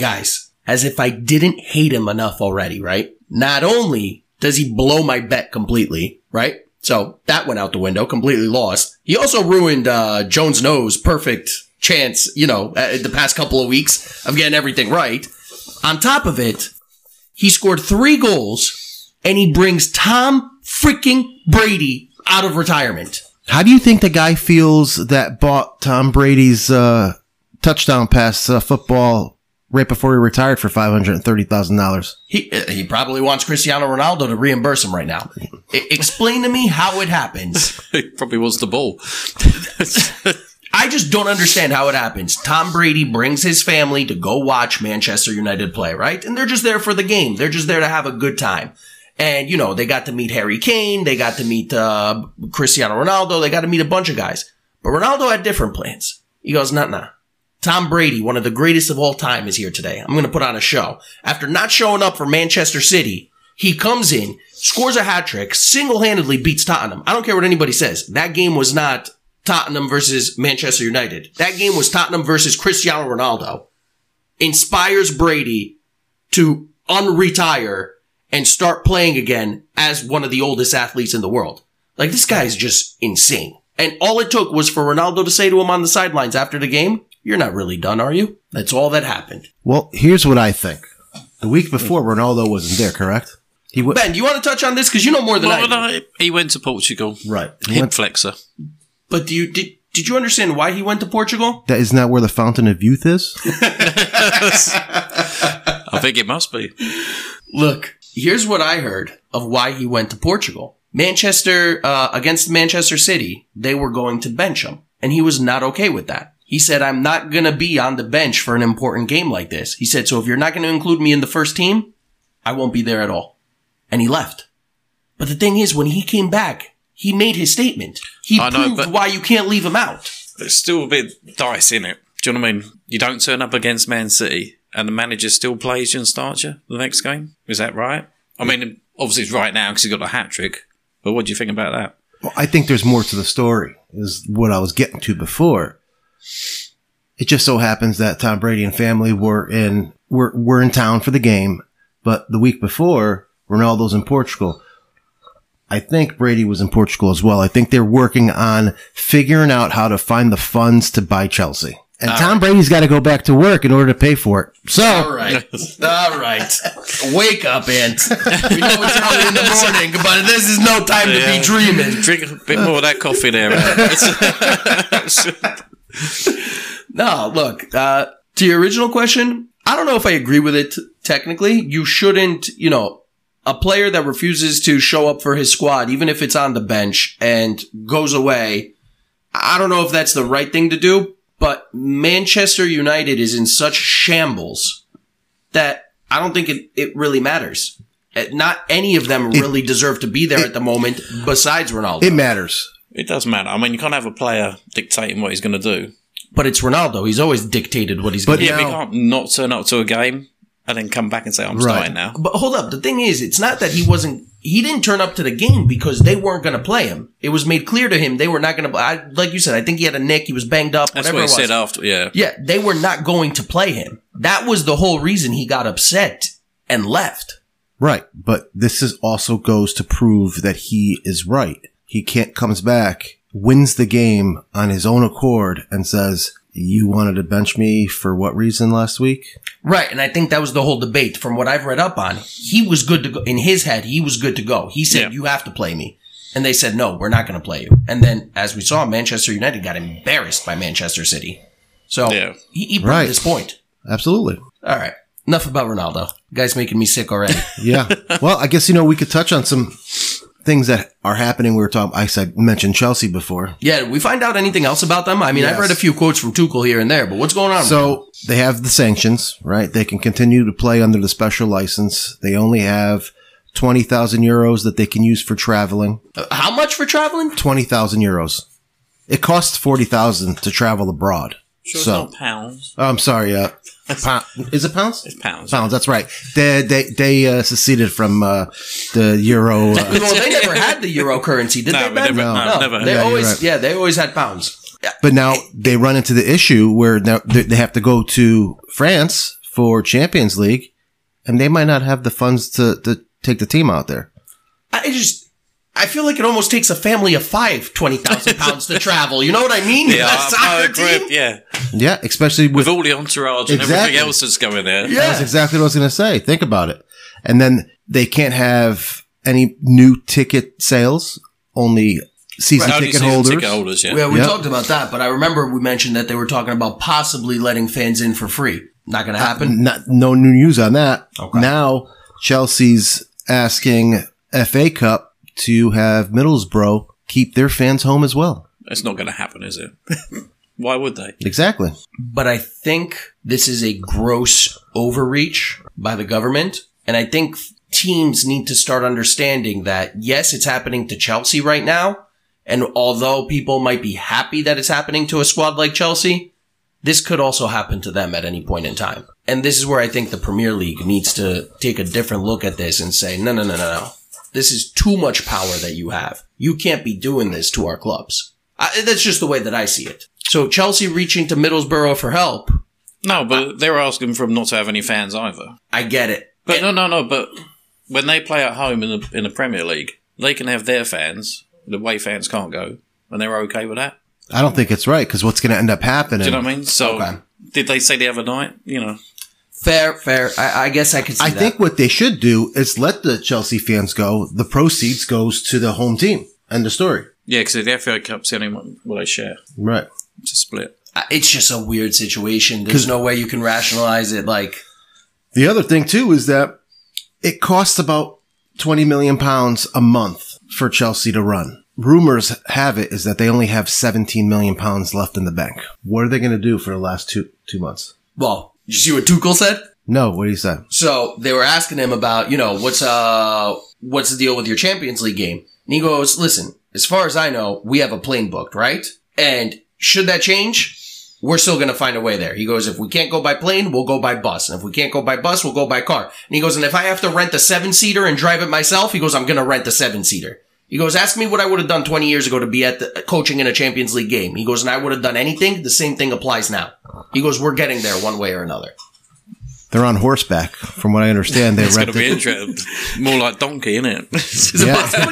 Guys, as if I didn't hate him enough already, right? Not only does he blow my bet completely, right? So that went out the window, completely lost. He also ruined Jones No's perfect chance, the past couple of weeks of getting everything right. On top of it, he scored 3 goals, and he brings Tom freaking Brady out of retirement. How do you think the guy feels that bought Tom Brady's touchdown pass football right before he retired for $530,000? He probably wants Cristiano Ronaldo to reimburse him right now. Explain to me how it happens. He probably wants the ball. I just don't understand how it happens. Tom Brady brings his family to go watch Manchester United play, right? And they're just there for the game. They're just there to have a good time. And, they got to meet Harry Kane. They got to meet Cristiano Ronaldo. They got to meet a bunch of guys. But Ronaldo had different plans. He goes, nah. Tom Brady, one of the greatest of all time, is here today. I'm going to put on a show. After not showing up for Manchester City, he comes in, scores a hat trick, single-handedly beats Tottenham. I don't care what anybody says. That game was not Tottenham versus Manchester United. That game was Tottenham versus Cristiano Ronaldo. Inspires Brady to unretire and start playing again as one of the oldest athletes in the world. Like, this guy is just insane. And all it took was for Ronaldo to say to him on the sidelines after the game, "You're not really done, are you?" That's all that happened. Well, here's what I think. The week before, Ronaldo wasn't there, correct? Ben, do you want to touch on this? Because you know more than I do. He went to Portugal. Right. Hip flexor. But did you understand why he went to Portugal? Isn't that where the Fountain of Youth is? I think it must be. Look, here's what I heard of why he went to Portugal. Manchester, against Manchester City, they were going to bench him. And he was not okay with that. He said, "I'm not going to be on the bench for an important game like this." He said, "So if you're not going to include me in the first team, I won't be there at all." And he left. But the thing is, when he came back, he made his statement. He proved why you can't leave him out. There's still a bit dice in it. Do you know what I mean? You don't turn up against Man City and the manager still plays you and starts you the next game. Is that right? I mean, obviously it's right now because he's got a hat trick. But what do you think about that? Well, I think there's more to the story, is what I was getting to before. It just so happens that Tom Brady and family were in town for the game, but the week before, Ronaldo's in Portugal. I think Brady was in Portugal as well. I think they're working on figuring out how to find the funds to buy Chelsea. And Tom Brady's got to go back to work in order to pay for it. So, all right. Wake up, Ant. We know it's early in the morning, but this is no time to be dreaming. Drink a bit more of that coffee there. No, look, to your original question, I don't know if I agree with it technically. You shouldn't, a player that refuses to show up for his squad, even if it's on the bench and goes away, I don't know if that's the right thing to do. But Manchester United is in such shambles that I don't think it really matters. Not any of them really deserve to be there at the moment besides Ronaldo. It matters. It does matter. I mean, you can't have a player dictating what he's going to do. But it's Ronaldo. He's always dictated what he's going to do. Yeah, but you can't not turn up to a game and then come back and say, I'm starting now. But hold up. The thing is, it's not that he didn't turn up to the game because they weren't going to play him. It was made clear to him they were not going to, like you said, I think he had a nick, he was banged up, That's whatever what it was. He said after, yeah. Yeah, they were not going to play him. That was the whole reason he got upset and left. Right. But this also goes to prove that he is right. He comes back, wins the game on his own accord and says, "You wanted to bench me for what reason last week?" Right, and I think that was the whole debate. From what I've read up on, he was good to go. In his head, he was good to go. He said, "You have to play me." And they said, "No, we're not going to play you." And then, as we saw, Manchester United got embarrassed by Manchester City. So, he proved his point. Absolutely. All right, enough about Ronaldo. Guy's making me sick already. Yeah. Well, I guess, we could touch on some things that are happening. We were talking, I mentioned Chelsea before. Yeah, did we find out anything else about them? I mean, I've read a few quotes from Tuchel here and there, but what's going on? So they have the sanctions, right? They can continue to play under the special license. They only have 20,000 euros that they can use for traveling. How much for traveling? 20,000 euros. It costs 40,000 to travel abroad. Sure, it's not pounds. Oh, I'm sorry. Is it pounds? It's pounds. Pounds. That's right. They seceded from the euro. Well, they never had the euro currency, did they? Never. They always had pounds. But now they run into the issue where now they have to go to France for Champions League, and they might not have the funds to take the team out there. I feel like it almost takes a family of 5, 20,000 pounds to travel. You know what I mean? Yeah, A soccer group, team? yeah. Yeah, especially With all the entourage and everything else that's going there. Yeah. That's exactly what I was going to say. Think about it. And then they can't have any new ticket sales, only season Only ticket season holders. ticket holders, yeah. Yeah, we Yep. talked about that, but I remember we mentioned that they were talking about possibly letting fans in for free. Not going to happen. No new news on that. Okay. Now Chelsea's asking FA Cup to have Middlesbrough keep their fans home as well. It's not going to happen, is it? Why would they? Exactly. But I think this is a gross overreach by the government. And I think teams need to start understanding that, yes, it's happening to Chelsea right now. And although people might be happy that it's happening to a squad like Chelsea, this could also happen to them at any point in time. And this is where I think the Premier League needs to take a different look at this and say, no. This is too much power that you have. You can't be doing this to our clubs. That's just the way that I see it. So Chelsea reaching to Middlesbrough for help. No, but they were asking for them not to have any fans either. I get it. But no. But when they play at home in the Premier League, they can have their fans. The away fans can't go, and they're okay with that. I don't think it's right because what's going to end up happening? Do you know what I mean? So, Okay. Did they say the other night? You know, Fair. I guess I could see I that. think what they should do is let the Chelsea fans go. The proceeds goes to the home team. End of story. yeah, because the FA Cup's the only one where they share. Right. It's a split. It's just a weird situation. There's no way you can rationalize it. Like, The other thing too is that it costs about £20 million a month for Chelsea to run. Rumors have it is that they only have £17 million left in the bank. What are they going to do for the last two months? well, did you see what Tuchel said? No, what do you say? So they were asking him about, what's the deal with your Champions League game? And he goes, listen, as far as I know, we have a plane booked, right? And should that change, we're still going to find a way there. He goes, if we can't go by plane, we'll go by bus. And if we can't go by bus, we'll go by car. And he goes, and if I have to rent a 7-seater and drive it myself, he goes, I'm going to rent the 7-seater. He goes, ask me what I would have done 20 years ago to be at the coaching in a Champions League game. He goes, and I would have done anything. The same thing applies now. He goes, we're getting there one way or another. They're on horseback, from what I understand. They It's going to be rented. interesting. More like donkey, isn't it? Is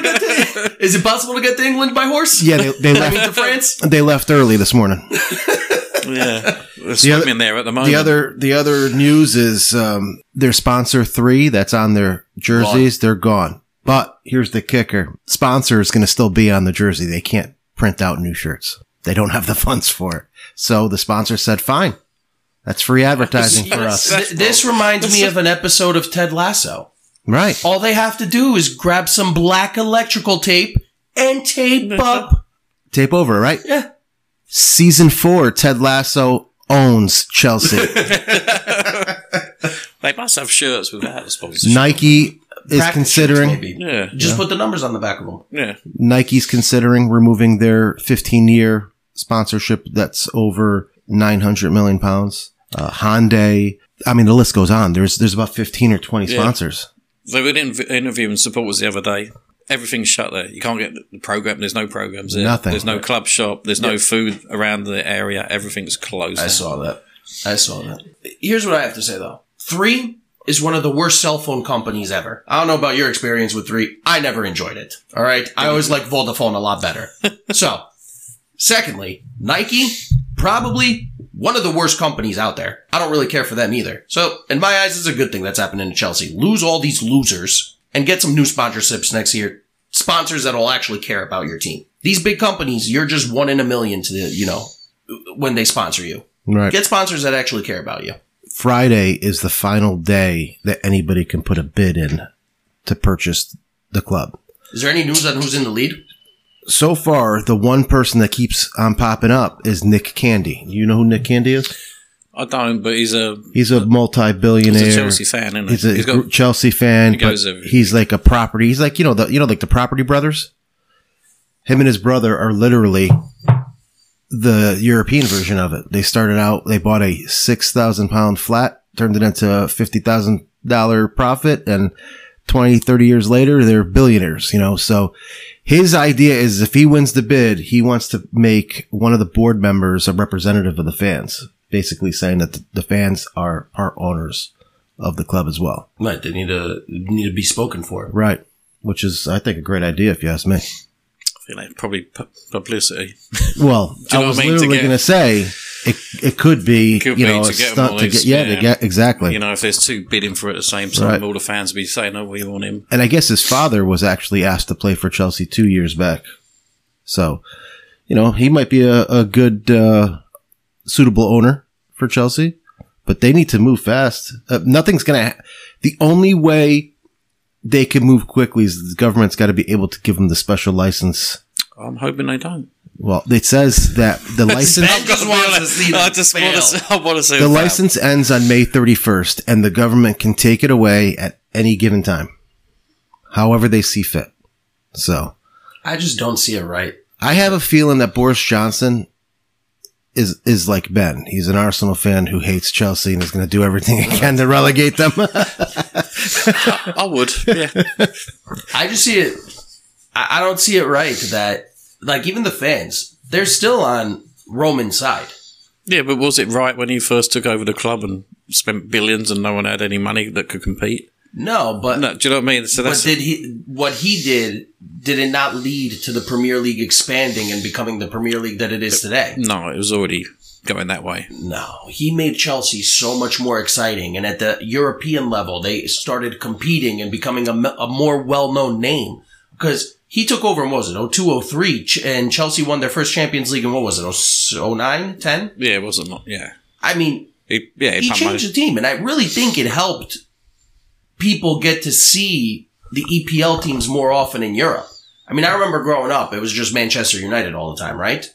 it possible to get to England by horse? Yeah, they I mean, to left. France? They left early this morning. Yeah, they're swimming there at the moment. The other news is their sponsor 3 that's on their jerseys. They're gone. But here's the kicker: sponsor is going to still be on the jersey. They can't print out new shirts. They don't have the funds for it. So the sponsor said, "Fine, that's free advertising for us." This reminds me of an episode of Ted Lasso. Right? All they have to do is grab some black electrical tape and tape up. Tape over, right? Yeah. Season 4, Ted Lasso owns Chelsea. They must have shirts with that sponsorship. Nike is Practice considering. shirts, maybe. Yeah, Just put the numbers on the back of them. yeah. Nike's considering removing their 15-year sponsorship that's over £900 million. Hyundai. I mean, the list goes on. There's about 15 or 20 sponsors. They were interviewing supporters the other day. Everything's shut there. You can't get the program. There's no programs there. Nothing. There's no club shop. There's no food around the area. Everything's closed. I down. saw that. Here's what I have to say, though. 3 is one of the worst cell phone companies ever. I don't know about your experience with 3. I never enjoyed it. All right? I always like Vodafone a lot better. So, secondly, Nike, probably one of the worst companies out there. I don't really care for them either. So, in my eyes, it's a good thing that's happening to Chelsea. Lose all these losers and get some new sponsorships next year. Sponsors that'll actually care about your team. These big companies, you're just 1 in a million to when they sponsor you. Right. Get sponsors that actually care about you. Friday is the final day that anybody can put a bid in to purchase the club. Is there any news on who's in the lead? So far, the one person that keeps on popping up is Nick Candy. You know who Nick Candy is? I don't, but he's a multi-billionaire. He's a Chelsea fan, isn't he? He's a Chelsea fan. He goes but every- he's like a property. He's like like the Property Brothers. Him and his brother are literally the European version of it. They started out. They bought a £6,000 flat, turned it into a $50,000 profit, and 20, 30 years later, they're billionaires. So his idea is if he wins the bid, he wants to make one of the board members a representative of the fans. basically saying that the fans are part owners of the club as well. Right, they need to be spoken for. Right, which is, I think, a great idea if you ask me. I feel like probably publicity. Well, Do you I know was what I mean? literally going to say it could be, Could you be know, to a get them stunt all to these- get, to get, exactly. You know, if there's two bidding for it at the same time, Right. all the fans will be saying, "Oh, we want him." And I guess his father was actually asked to play for Chelsea 2 years back. So, you know, he might be a good, suitable owner for Chelsea, but they need to move fast. Nothing's going to, the only way they can move quickly is the government's got to be able to give them the special license. I'm hoping they don't. Well, it says that the license, Ben just wants to see them fail. I want to see the them fail. license ends on May 31st and the government can take it away at any given time, however they see fit. So I just don't see it right. I have a feeling that Boris Johnson is like Ben. He's an Arsenal fan who hates Chelsea and is going to do everything he can to relegate them. I would. Yeah. I just see it. I don't see it right that, like, even the fans, they're still on Roman's side. Yeah, but was it right when he first took over the club and spent billions and no one had any money that could compete? No, but No, do you know what I mean? So that's but what he did it not lead to the Premier League expanding and becoming the Premier League that it is today? no, it was already going that way. No, he made Chelsea so much more exciting, and at the European level, they started competing and becoming a more well-known name because he took over in, what was it, 0203, and Chelsea won their first Champions League in, what was it, 09, 10? Yeah, it wasn't. Yeah, I mean, he he pumped changed the team, and I really think it helped people get to see the EPL teams more often in Europe. I mean, I remember growing up, it was just Manchester United all the time, right?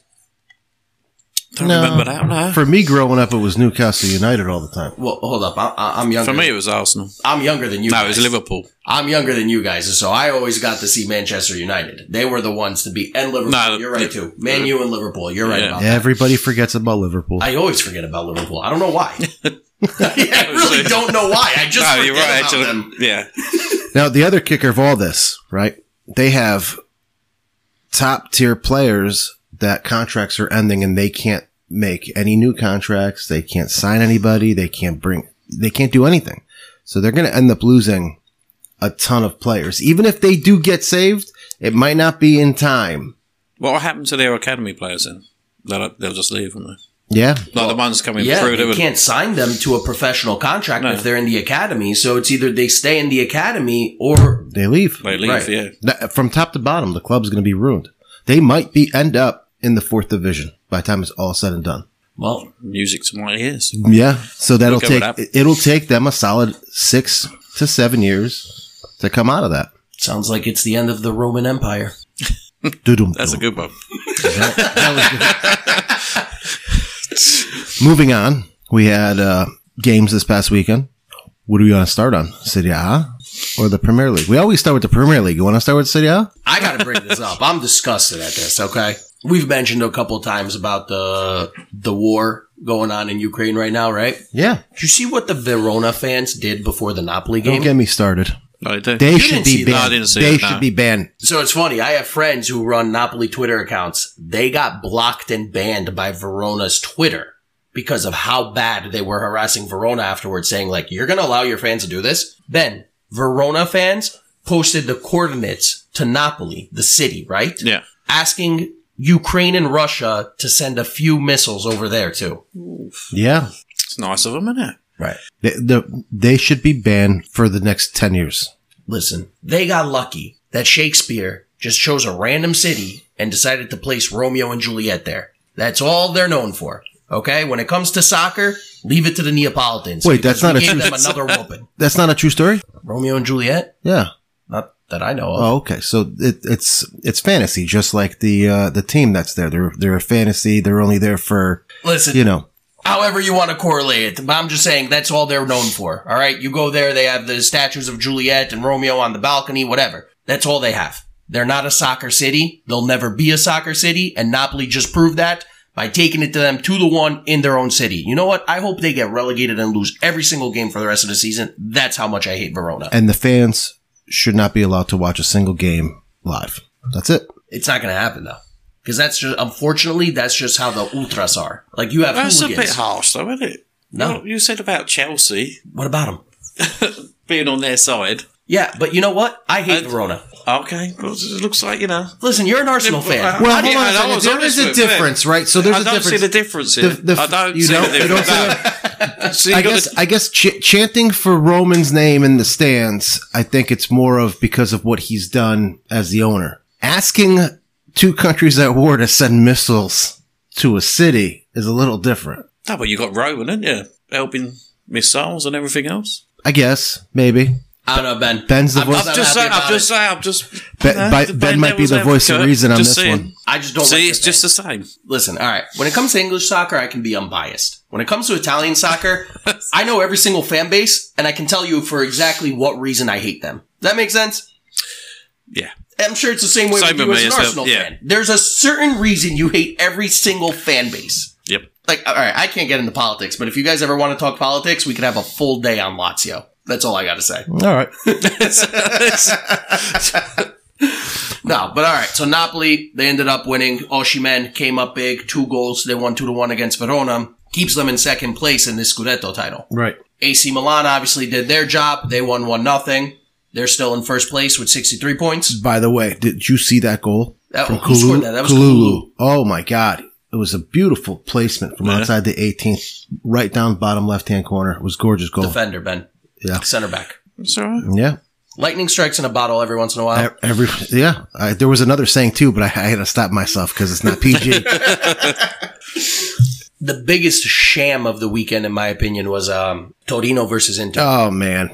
Don't remember that. No. For me growing up, it was Newcastle United all the time. Well, hold up, I'm younger. For me, it was Arsenal. I'm younger than you No, guys. it was Liverpool. I'm younger than you guys, so I always got to see Manchester United. They were the ones to beat, and Liverpool. No, you're right too. Man U and Liverpool. You're right Yeah. about that. Everybody forgets about Liverpool. I always forget about Liverpool. I don't know why. I really don't know why. I just No, forget you're right. about Actually, them. yeah. Now, the other kicker of all this, right? They have top tier players that contracts are ending and they can't make any new contracts. They can't sign anybody. They can't do anything. So they're going to end up losing a ton of players. Even if they do get saved, it might not be in time. What happened to their academy players then? They'll just leave, won't they? Yeah. Like the ones coming Yeah, through. they can't sign them to a professional contract No. if they're in the academy. So it's either they stay in the academy or They leave. They leave, Right. yeah. From top to bottom, the club's going to be ruined. They might end up in the 4th division by the time it's all said and done. well, Music to my ears. Yeah. So We'll go with that. it'll take them a solid 6 to 7 years to come out of that. sounds like it's the end of the Roman Empire. That's a good one. Moving on, we had games this past weekend. What do we want to start on? Serie A or the Premier League? We always start with the Premier League. You want to start with Serie A? I got to bring this up. I'm disgusted at this, okay? We've mentioned a couple of times about the war going on in Ukraine right now, right? Yeah. Did you see what the Verona fans did before the Napoli game? Don't get me started. No, they do. They You should didn't be see that. No, I banned. didn't see They it, no. should be banned. So it's funny. I have friends who run Napoli Twitter accounts. They got blocked and banned by Verona's Twitter because of how bad they were harassing Verona afterwards, saying, like, you're going to allow your fans to do this? Ben, Verona fans posted the coordinates to Napoli, the city, right? Yeah. Asking Ukraine and Russia to send a few missiles over there, too. Yeah. It's nice of them, isn't it? Right. They should be banned for the next 10 years. Listen, they got lucky that Shakespeare just chose a random city and decided to place Romeo and Juliet there. That's all they're known for. Okay? When it comes to soccer, leave it to the Neapolitans. Wait, that's because not we a gave true- them another whooping. That's not a true story? Romeo and Juliet? Yeah. Not that I know of. Oh, okay. So it's fantasy, just like the team that's there. They're a fantasy. They're only there for, Listen, however you want to correlate it, but I'm just saying that's all they're known for. All right? You go there, they have the statues of Juliet and Romeo on the balcony, whatever. That's all they have. They're not a soccer city. They'll never be a soccer city, and Napoli just proved that by taking it to them 2-1 in their own city. You know what? I hope they get relegated and lose every single game for the rest of the season. That's how much I hate Verona. and the fans should not be allowed to watch a single game live. That's it. It's not going to happen, though. Because that's just, unfortunately, that's just how the ultras are. Like, you have That's hooligans. a bit harsh, though, isn't it? No. You said about Chelsea What about them? being on their side. Yeah, but you know what? I hate Verona. Okay, well, it looks like, you know. Listen, you're an Arsenal fan. Well, Yeah, hold on a I second. was There honest is a with you. difference, right? So there's I a don't difference. see the difference here. I don't see the you don't difference. see the- I guess chanting for Roman's name in the stands, I think it's more of because of what he's done as the owner. Asking two countries at war to send missiles to a city is a little different. No, but you got Roman, haven't you? Helping missiles and everything else. I guess, maybe. I don't know, Ben. Ben's the I'm voice. not I'm just happy about saying. Ben might be the voice of reason on this one. I just don't See, like it's the just thing. the same. Listen, all right. When it comes to English soccer, I can be unbiased. When it comes to Italian soccer, I know every single fan base, and I can tell you for exactly what reason I hate them. Does that make sense? Yeah. I'm sure it's the same way Same with you with as me an as well, Arsenal yeah. fan. There's a certain reason you hate every single fan base. Yep. Like, all right, I can't get into politics, but if you guys ever want to talk politics, we could have a full day on Lazio. That's all I got to say. All right. No, but all right. So Napoli, they ended up winning. Osimhen came up big, 2 goals. They won 2-1 against Verona. Keeps them in second place in this Scudetto title. Right. AC Milan obviously did their job. They won 1-0. They're still in first place with 63 points. By the way, did you see that goal? Who scored that? That was Kalulu. Oh my God. It was a beautiful placement from outside the 18th, right down bottom left-hand corner. It was a gorgeous goal. Defender, Ben. Yeah. Center back. It's all right. Yeah. Lightning strikes in a bottle every once in a while. There was another saying too, but I had to stop myself because it's not PG. The biggest sham of the weekend, in my opinion, was Torino versus Inter. Oh man.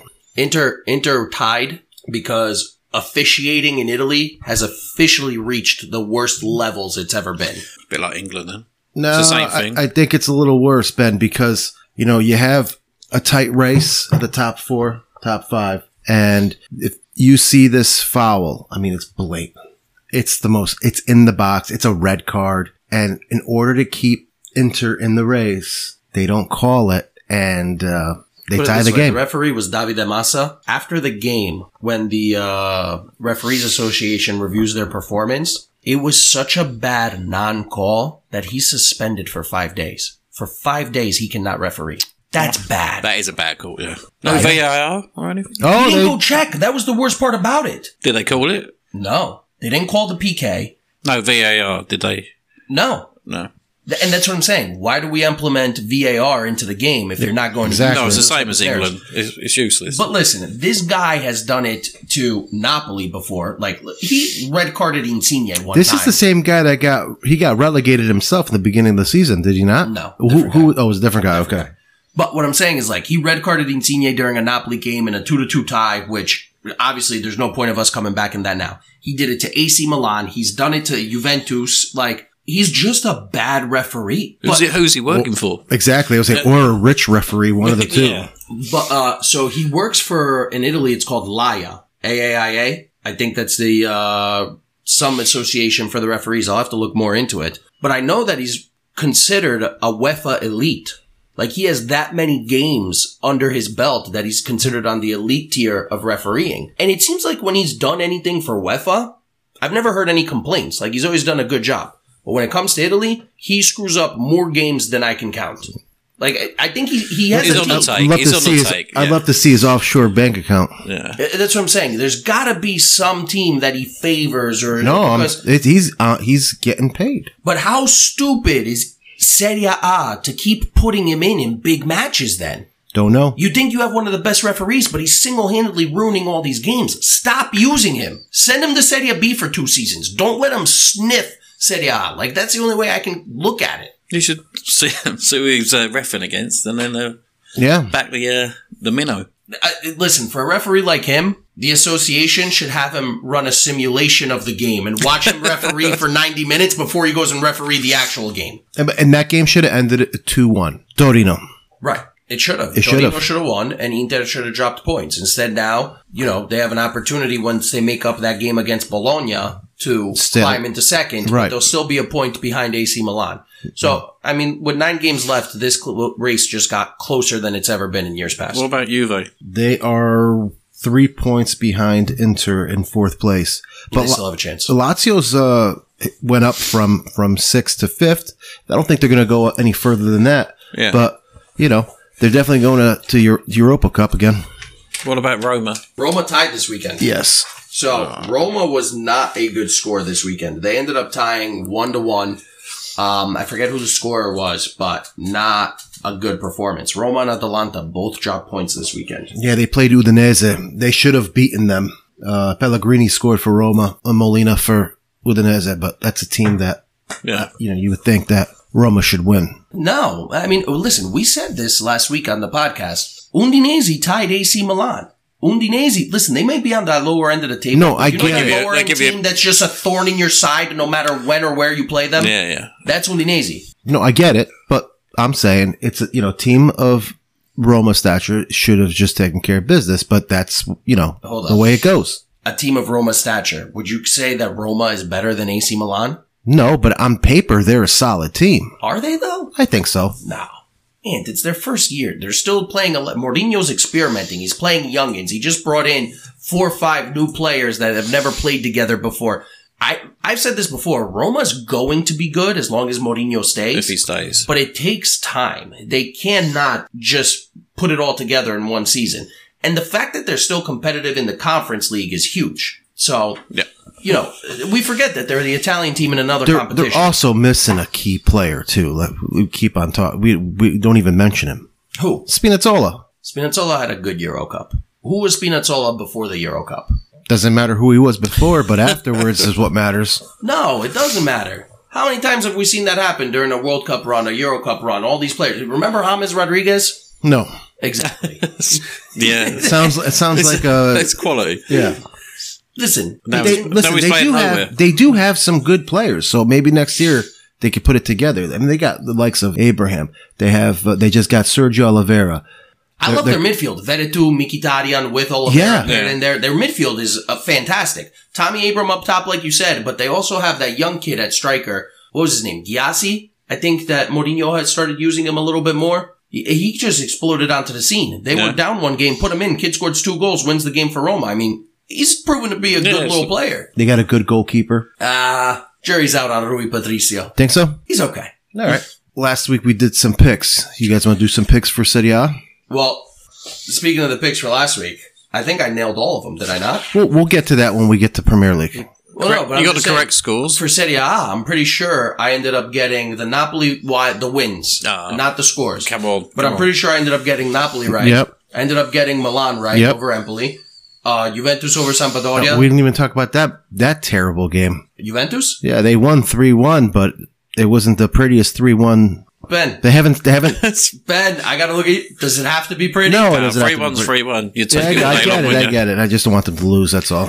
Inter tied because officiating in Italy has officially reached the worst levels it's ever been. A bit like England, then. No, It's the same thing. I think it's a little worse, Ben, because, you know, you have a tight race at the top 4, top 5. And if you see this foul, I mean, it's blatant. It's in the box. It's a red card. And in order to keep Inter in the race, they don't call it. And, they Put it tie this the way, game. The referee was Davide Massa. After the game, when the Referees Association reviews their performance, it was such a bad non-call that he's suspended for 5 days. For 5 days, he cannot referee. That's bad. That is a bad call, yeah. No VAR or anything? Oh, He didn't they, go check. That was the worst part about it. Did they call it? No. They didn't call the PK. No VAR, did they? No. No. And that's what I'm saying. Why do we implement VAR into the game if they're not going Exactly. to No, it's the use same as theirs? England. It's useless. But listen, this guy has done it to Napoli before. Like, he red carded Insigne one this time. is the same guy that got relegated himself in the beginning of the season, did he not? No, Who, different who, oh, it was a different guy. Okay. But what I'm saying is, like, he red carded Insigne during a Napoli game in a 2-2 tie, which obviously there's no point of us coming back in that now. He did it to AC Milan. He's done it to Juventus. Like, he's just a bad referee. Who's he working for? Exactly. I was like, or a rich referee, one of the two. Yeah. But so he works for, in Italy, it's called LAIA. AAIA. I think that's the, some association for the referees. I'll have to look more into it. But I know that he's considered a UEFA elite. Like, he has that many games under his belt that he's considered on the elite tier of refereeing. And it seems like when he's done anything for UEFA, I've never heard any complaints. Like, he's always done a good job. But when it comes to Italy, he screws up more games than I can count. Like, I think he has He's a on the team. take. He's on the take. I'd yeah. love to see his offshore bank account. Yeah. That's what I'm saying. There's got to be some team that he favors or No, because, he's getting paid. but how stupid is Serie A to keep putting him in big matches then? Don't know. You think you have one of the best referees, but he's single-handedly ruining all these games. Stop using him. Send him to Serie B for 2 seasons. Don't let him sniff Serie A. Like, that's the only way I can look at it. You should see who he's reffing against and then Yeah. back the minnow. Listen, for a referee like him, the association should have him run a simulation of the game and watch him referee for 90 minutes before he goes and referee the actual game. And that game should have ended at 2-1. Torino. Right. It should have. It should Torino have. should have won, and Inter should have dropped points. Instead, now, you know, they have an opportunity once they make up that game against Bologna to climb into second. Right. But they'll still be a point behind AC Milan. So, I mean, with 9 games left, this race just got closer than it's ever been in years past. What about Juve? They are 3 points behind Inter in 4th place. But they still have a chance. Lazio's went up from 6th to 5th. I don't think they're going to go any further than that. Yeah. But, you know, they're definitely going to Europa Cup again. What about Roma? Roma tied this weekend. Yes. So Roma was not a good score this weekend. They ended up tying 1-1. I forget who the scorer was, but not a good performance. Roma and Atalanta both dropped points this weekend. Yeah, they played Udinese. They should have beaten them. Pellegrini scored for Roma and Molina for Udinese, but that's a team that, you would think that Roma should win. No, I mean, listen, we said this last week on the podcast. Udinese tied AC Milan. Udinese, listen, they may be on the lower end of the table. No, I get a it. lower end team that's just a thorn in your side no matter when or where you play them. Yeah. That's Udinese. No, I get it, but I'm saying it's a team of Roma stature should have just taken care of business, but that's, the way it goes. A team of Roma stature. Would you say that Roma is better than AC Milan? No, but on paper, they're a solid team. Are they, though? I think so. No. And it's their first year. They're still playing. Mourinho's experimenting. He's playing youngins. He just brought in 4 or 5 new players that have never played together before. I've said this before. Roma's going to be good as long as Mourinho stays. If he stays. But it takes time. They cannot just put it all together in one season. And the fact that they're still competitive in the Conference League is huge. So, we forget that they're the Italian team in another competition. They're also missing a key player, too. We keep on talking. We don't even mention him. Who? Spinazzola. Spinazzola had a good Euro Cup. Who was Spinazzola before the Euro Cup? Doesn't matter who he was before, but afterwards is what matters. No, it doesn't matter. How many times have we seen that happen during a World Cup run, a Euro Cup run? All these players. Remember James Rodriguez? No. Exactly. Yeah. It sounds like a... It's quality. Yeah. Listen, they do have some good players, so maybe next year they could put it together. I mean, they got the likes of Abraham. They just got Sergio Oliveira. I love their midfield. Veretout, Mkhitaryan with Oliveira. Yeah. And their midfield is fantastic. Tommy Abraham up top, like you said, but they also have that young kid at striker. What was his name? Gyasi? I think that Mourinho had started using him a little bit more. He just exploded onto the scene. They were down one game, put him in. Kid scored 2 goals, wins the game for Roma. I mean, he's proven to be a good little player. They got a good goalkeeper. Jury's out on Rui Patricio. Think so? He's okay. All right. Last week we did some picks. You guys want to do some picks for Serie A? Well, speaking of the picks for last week, I think I nailed all of them. Did I not? We'll get to that when we get to Premier League. Well, no, but you got the correct scores. For Serie A, I'm pretty sure I ended up getting the Napoli, the wins, not the scores. Come on. But I'm pretty sure I ended up getting Napoli right. Yep. I ended up getting Milan right over Empoli. Juventus over Sampdoria. We didn't even talk about that terrible game. Juventus? Yeah, they won 3-1, but it wasn't the prettiest 3-1. Ben. They haven't. Ben, I gotta look at you. Does it have to be pretty? No, it doesn't. 3-1's 3-1. You take I get it. I just don't want them to lose. That's all.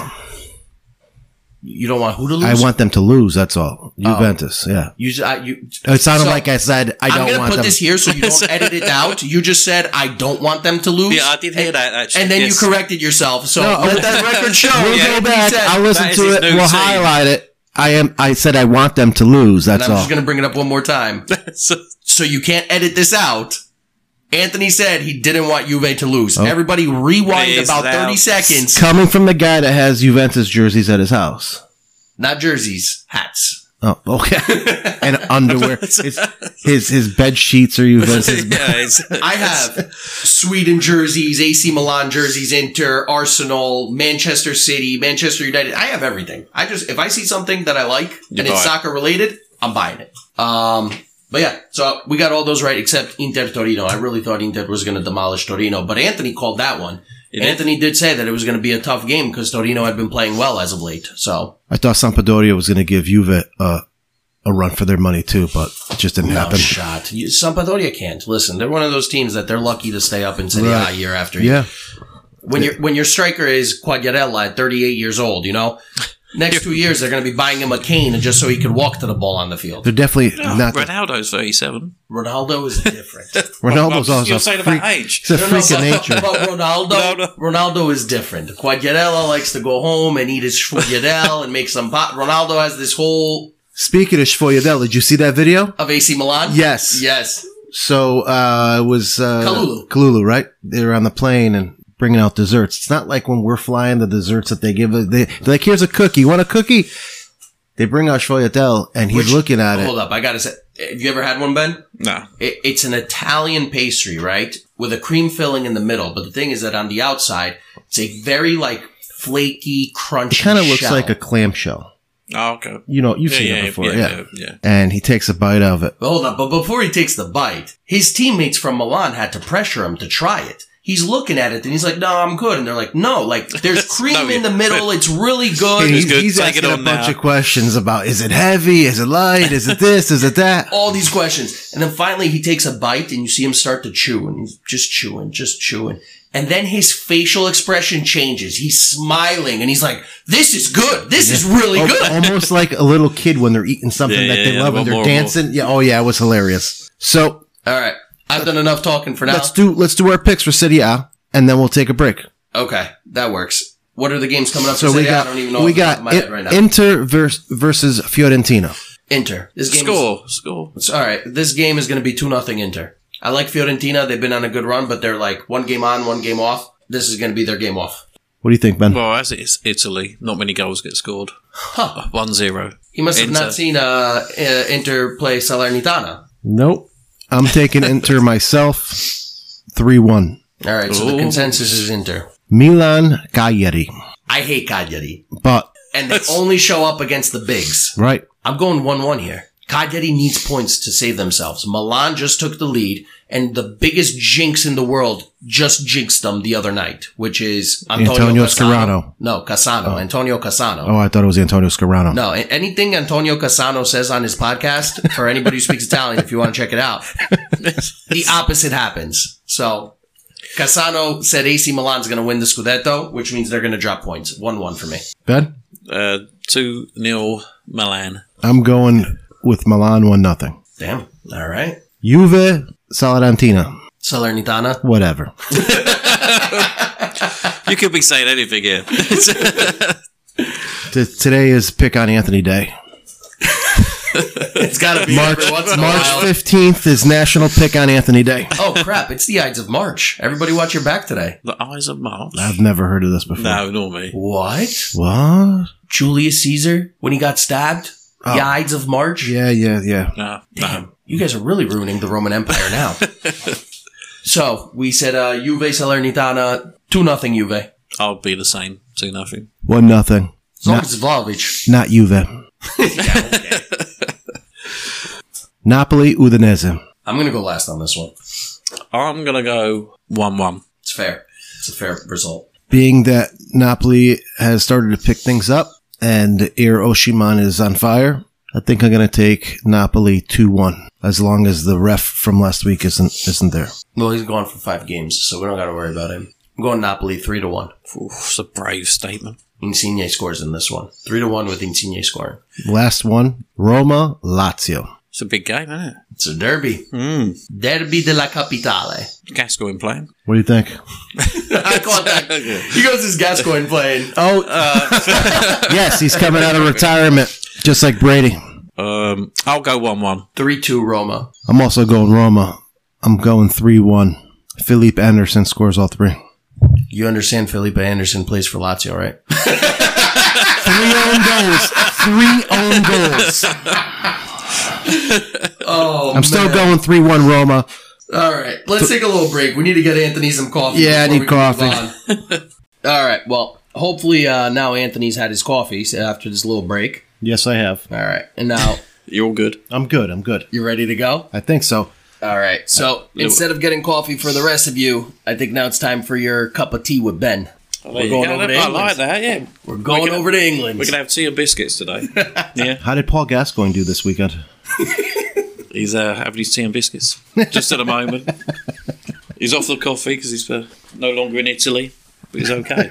You don't want who to lose? I want them to lose. That's all. Juventus. Yeah. It sounded like I said I don't want them. I'm going to put this here so you don't edit it out. You just said I don't want them to lose. Yeah, I did hear that actually. And then you corrected yourself. So let that record show. We'll go back. I'll listen to it. We'll highlight it. I said I want them to lose. That's all. I'm just going to bring it up one more time. So you can't edit this out. Anthony said he didn't want Juve to lose. Everybody rewind about 30 seconds. Coming from the guy that has Juventus jerseys at his house. Not jerseys, hats. Oh, okay. And underwear. His bed sheets are Juventus. I have Sweden jerseys, AC Milan jerseys, Inter, Arsenal, Manchester City, Manchester United. I have everything. If I see something that I like and it's soccer related, I'm buying it. But yeah, so we got all those right except Inter Torino. I really thought Inter was going to demolish Torino, but Anthony called that one. Anthony did say that it was going to be a tough game because Torino had been playing well as of late. So I thought Sampdoria was going to give Juve a run for their money too, but it just didn't happen. Shot. Sampdoria can't. Listen, they're one of those teams that they're lucky to stay up in Serie A year after year. Yeah. When your striker is Quagliarella at 38 years old, next 2 years they're going to be buying him a cane just so he could walk to the ball on the field. They're definitely not. Ronaldo's 37. Ronaldo is different. Ronaldo's also you're saying about age. It's a freak of nature. But Ronaldo is different. Quagliarella likes to go home and eat his sfogliatelle and make some pot. Ronaldo has this whole... Speaking of sfogliatelle, did you see that video? Of AC Milan? Yes. Yes. So, it was, Kalulu, right? They were on the plane and bringing out desserts. It's not like when we're flying, the desserts that they give. They're like, here's a cookie. You want a cookie? They bring out Sfogliatelle, and he's looking at it. Hold up. I got to say, have you ever had one, Ben? No. It's an Italian pastry, right? With a cream filling in the middle. But the thing is that on the outside, it's a very, like, flaky, crunchy It kind of looks shell. like a clamshell. Oh, okay. You know, you've seen it before. Yeah. And he takes a bite of it. But hold up. But before he takes the bite, his teammates from Milan had to pressure him to try it. He's looking at it and he's like, no, I'm good. And they're like, no, like, there's cream in the middle. It's really good. He's, good. he's Take it asking a on bunch now. of questions about, is it heavy? Is it light? Is it this? Is it that? All these questions. And then finally he takes a bite and you see him start to chew and he's just chewing. And then his facial expression changes. He's smiling and he's like, this is good. This is really good. Almost like a little kid when they're eating something that they love and they're dancing. Yeah. Oh yeah. It was hilarious. So. All right. I've done enough talking for now. Let's do our picks for Serie A and then we'll take a break. Okay. That works. What are the games coming up So for we Serie A? got, I don't even know we off the top got of my head right now. Inter versus Fiorentina. Inter. This game Score. Is, all right. This game is going to be 2-0 Inter. I like Fiorentina. They've been on a good run, but they're like one game on, one game off. This is going to be their game off. What do you think, Ben? Well, as it's Italy, not many goals get scored. 1-0. He must have not seen Inter play Salernitana. Nope. I'm taking Inter myself. 3-1. All right, so the consensus is Inter. Milan Cagliari. I hate Cagliari. And they only show up against the bigs. Right. I'm going 1-1 here. Cagliari needs points to save themselves. Milan just took the lead, and the biggest jinx in the world just jinxed them the other night, which is Antonio Cassano. Scarano. No, Cassano. Antonio Cassano. Oh, I thought it was Antonio Scarano. No, anything Antonio Cassano says on his podcast, for anybody who speaks Italian, if you want to check it out, the opposite happens. So, Cassano said AC Milan's going to win the Scudetto, which means they're going to drop points. 1-1 for me. Ben? 2-0 Milan. I'm going with Milan 1-0. Damn. All right. Juve Salernitana. Salernitana. Whatever. You could be saying anything here. Today is Pick on Anthony Day. It's got to be every once in a March while. 15th is National Pick on Anthony Day. Oh, crap. It's the Ides of March. Everybody watch your back today. The Eyes of March. I've never heard of this before. No, nor me. What? What? Julius Caesar, when he got stabbed? The Ides of March? Yeah. No. Damn. You guys are really ruining the Roman Empire now. So, we said Juve Salernitana, 2-0 Juve. I'll be the same. 2-0. 1-0. As long as it's Vlahovic. Not Juve. Yeah, okay. Napoli Udinese. I'm going to go last on this one. I'm going to go 1-1. It's fair. It's a fair result. Being that Napoli has started to pick things up and Air Oshiman is on fire, I think I'm going to take Napoli 2-1, as long as the ref from last week isn't there. Well, he's gone for 5 games, so we don't got to worry about him. I'm going Napoli 3-1. Oof, it's a brave statement. Insigne scores in this one. 3-1 with Insigne scoring. Last one, Roma Lazio. It's a big game, isn't it? It's a derby. Derby della Capitale. Gascoigne playing. What do you think? I caught that. He goes his Gascoigne playing. Oh, yes, he's coming out of retirement, just like Brady. I'll go 1-1. 3-2 Roma. I'm also going Roma. I'm going 3-1. Felipe Anderson scores all 3. You understand Felipe Anderson plays for Lazio, right? 3 own goals. Oh, I'm still going 3-1 Roma. All right. Let's take a little break. We need to get Anthony some coffee. Yeah, I before need we can move coffee. on. All right. Well, hopefully now Anthony's had his coffee after this little break. Yes, I have. All right. And now You're all good. I'm good. you ready to go? I think so. All right. So instead of getting coffee for the rest of you, I think now it's time for your cup of tea with Ben. We're going over to I England. like that, yeah. We're going over to England. We're going to have tea and biscuits today. Yeah. How did Paul Gascoigne do this weekend? He's having his tea and biscuits. Just at the moment. He's off the coffee because he's no longer in Italy. But he's okay.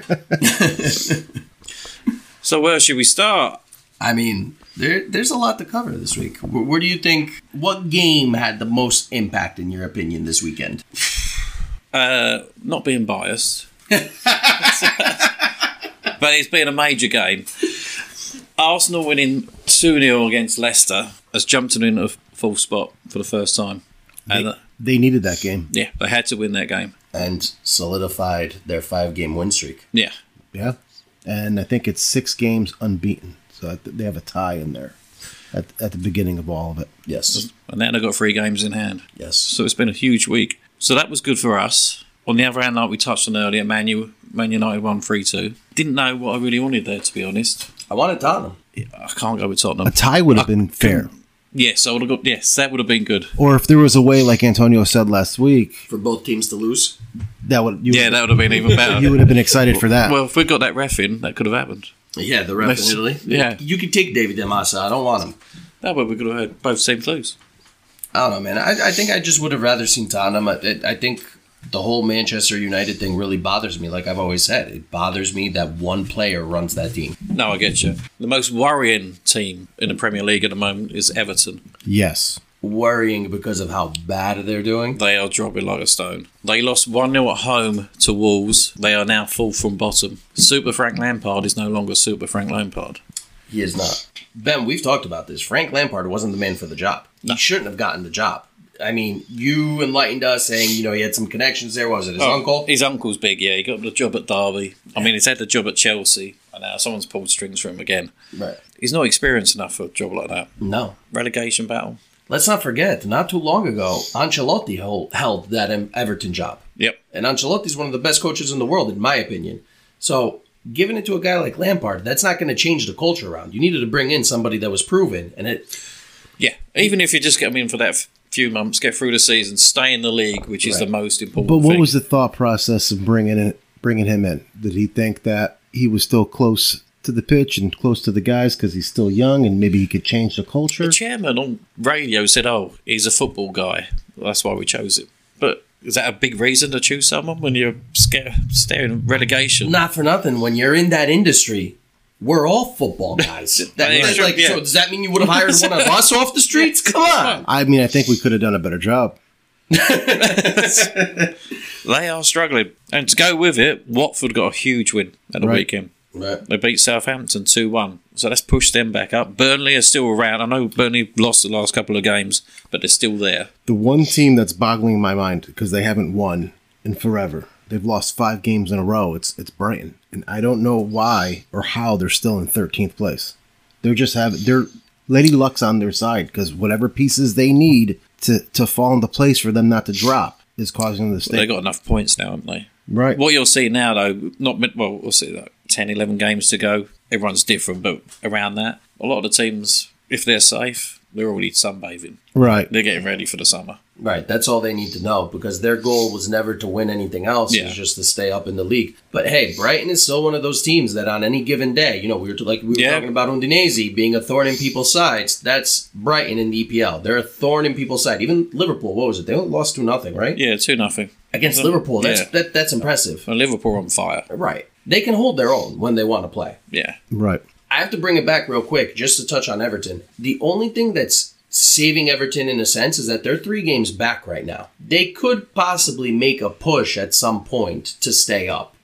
So where should we start? I mean, there's a lot to cover this week. Where do you think, what game had the most impact in your opinion this weekend? Not being biased. But it's been a major game. Arsenal winning 2-0 against Leicester has jumped them into a full spot for the first time. And They needed that game. Yeah, they had to win that game. And solidified their 5-game win streak. Yeah. Yeah. And I think it's 6 games unbeaten. So they have a tie in there at the beginning of all of it. Yes. And now they've got 3 games in hand. Yes. So it's been a huge week. So that was good for us. On the other hand, like we touched on earlier, Man United won 3-2. Didn't know what I really wanted there, to be honest. I wanted Tottenham. I can't go with Tottenham. A tie would have been fair. Yes, I would have got. Yes, that would have been good. Or if there was a way, like Antonio said last week, For both teams to lose. That would have been even better. You would have been excited for that. Well, if we got that ref in, that could have happened. Yeah, the ref in Italy. Yeah. You could take David De Massa. I don't want him. That way we could have had both teams lose. I don't know, man. I think I just would have rather seen Tottenham. I think the whole Manchester United thing really bothers me. Like I've always said, it bothers me that one player runs that team. No, I get you. The most worrying team in the Premier League at the moment is Everton. Yes. Worrying because of how bad they're doing. They are dropping like a stone. They lost 1-0 at home to Wolves. They are now full from bottom. Super Frank Lampard is no longer Super Frank Lampard. He is not. Ben, we've talked about this. Frank Lampard wasn't the man for the job. He shouldn't have gotten the job. I mean, you enlightened us saying, he had some connections there. Was it his uncle? His uncle's big, yeah. He got the job at Derby. I mean, he's had the job at Chelsea. And now someone's pulled strings for him again. Right. He's not experienced enough for a job like that. No. Relegation battle. Let's not forget, not too long ago, Ancelotti held that Everton job. Yep. And Ancelotti's one of the best coaches in the world, in my opinion. So giving it to a guy like Lampard, that's not going to change the culture around. You needed to bring in somebody that was proven. Yeah. Even if you just get him in for that few months, get through the season, stay in the league, which is the most important But what thing. was the thought process of bringing him in? Did he think that he was still close to the pitch and close to the guys because he's still young and maybe he could change the culture? The chairman on radio said, he's a football guy. That's why we chose him. But is that a big reason to choose someone when you're staring at relegation? Not for nothing. When you're in that industry, we're all football guys. So does that mean you would have hired one of us off the streets? Come on. I mean, I think we could have done a better job. They are struggling. And to go with it, Watford got a huge win at the weekend. Right. They beat Southampton 2-1. So that's pushed them back up. Burnley are still around. I know Burnley lost the last couple of games, but they're still there. The one team that's boggling my mind because they haven't won in forever. They've lost 5 games in a row. It's Brighton. And I don't know why or how they're still in 13th place. They're Lady Luck's on their side because whatever pieces they need to fall into place for them not to drop is causing them to stay. Well, they got enough points now, haven't they? Right. What you'll see now, though, we'll see that 10, 11 games to go. Everyone's different, but around that, a lot of the teams, if they're safe, they're already sunbathing. Right. They're getting ready for the summer. Right. That's all they need to know because their goal was never to win anything else. It was just to stay up in the league. But hey, Brighton is still one of those teams that on any given day, we were talking about Udinese being a thorn in people's sides. That's Brighton in the EPL. They're a thorn in people's side. Even Liverpool, what was it? They only lost 2-0, right? Yeah, 2-0. Against Liverpool. That's impressive. And Liverpool on fire. Right. They can hold their own when they want to play. Yeah. Right. I have to bring it back real quick just to touch on Everton. The only thing that's saving Everton in a sense is that they're 3 games back right now. They could possibly make a push at some point to stay up.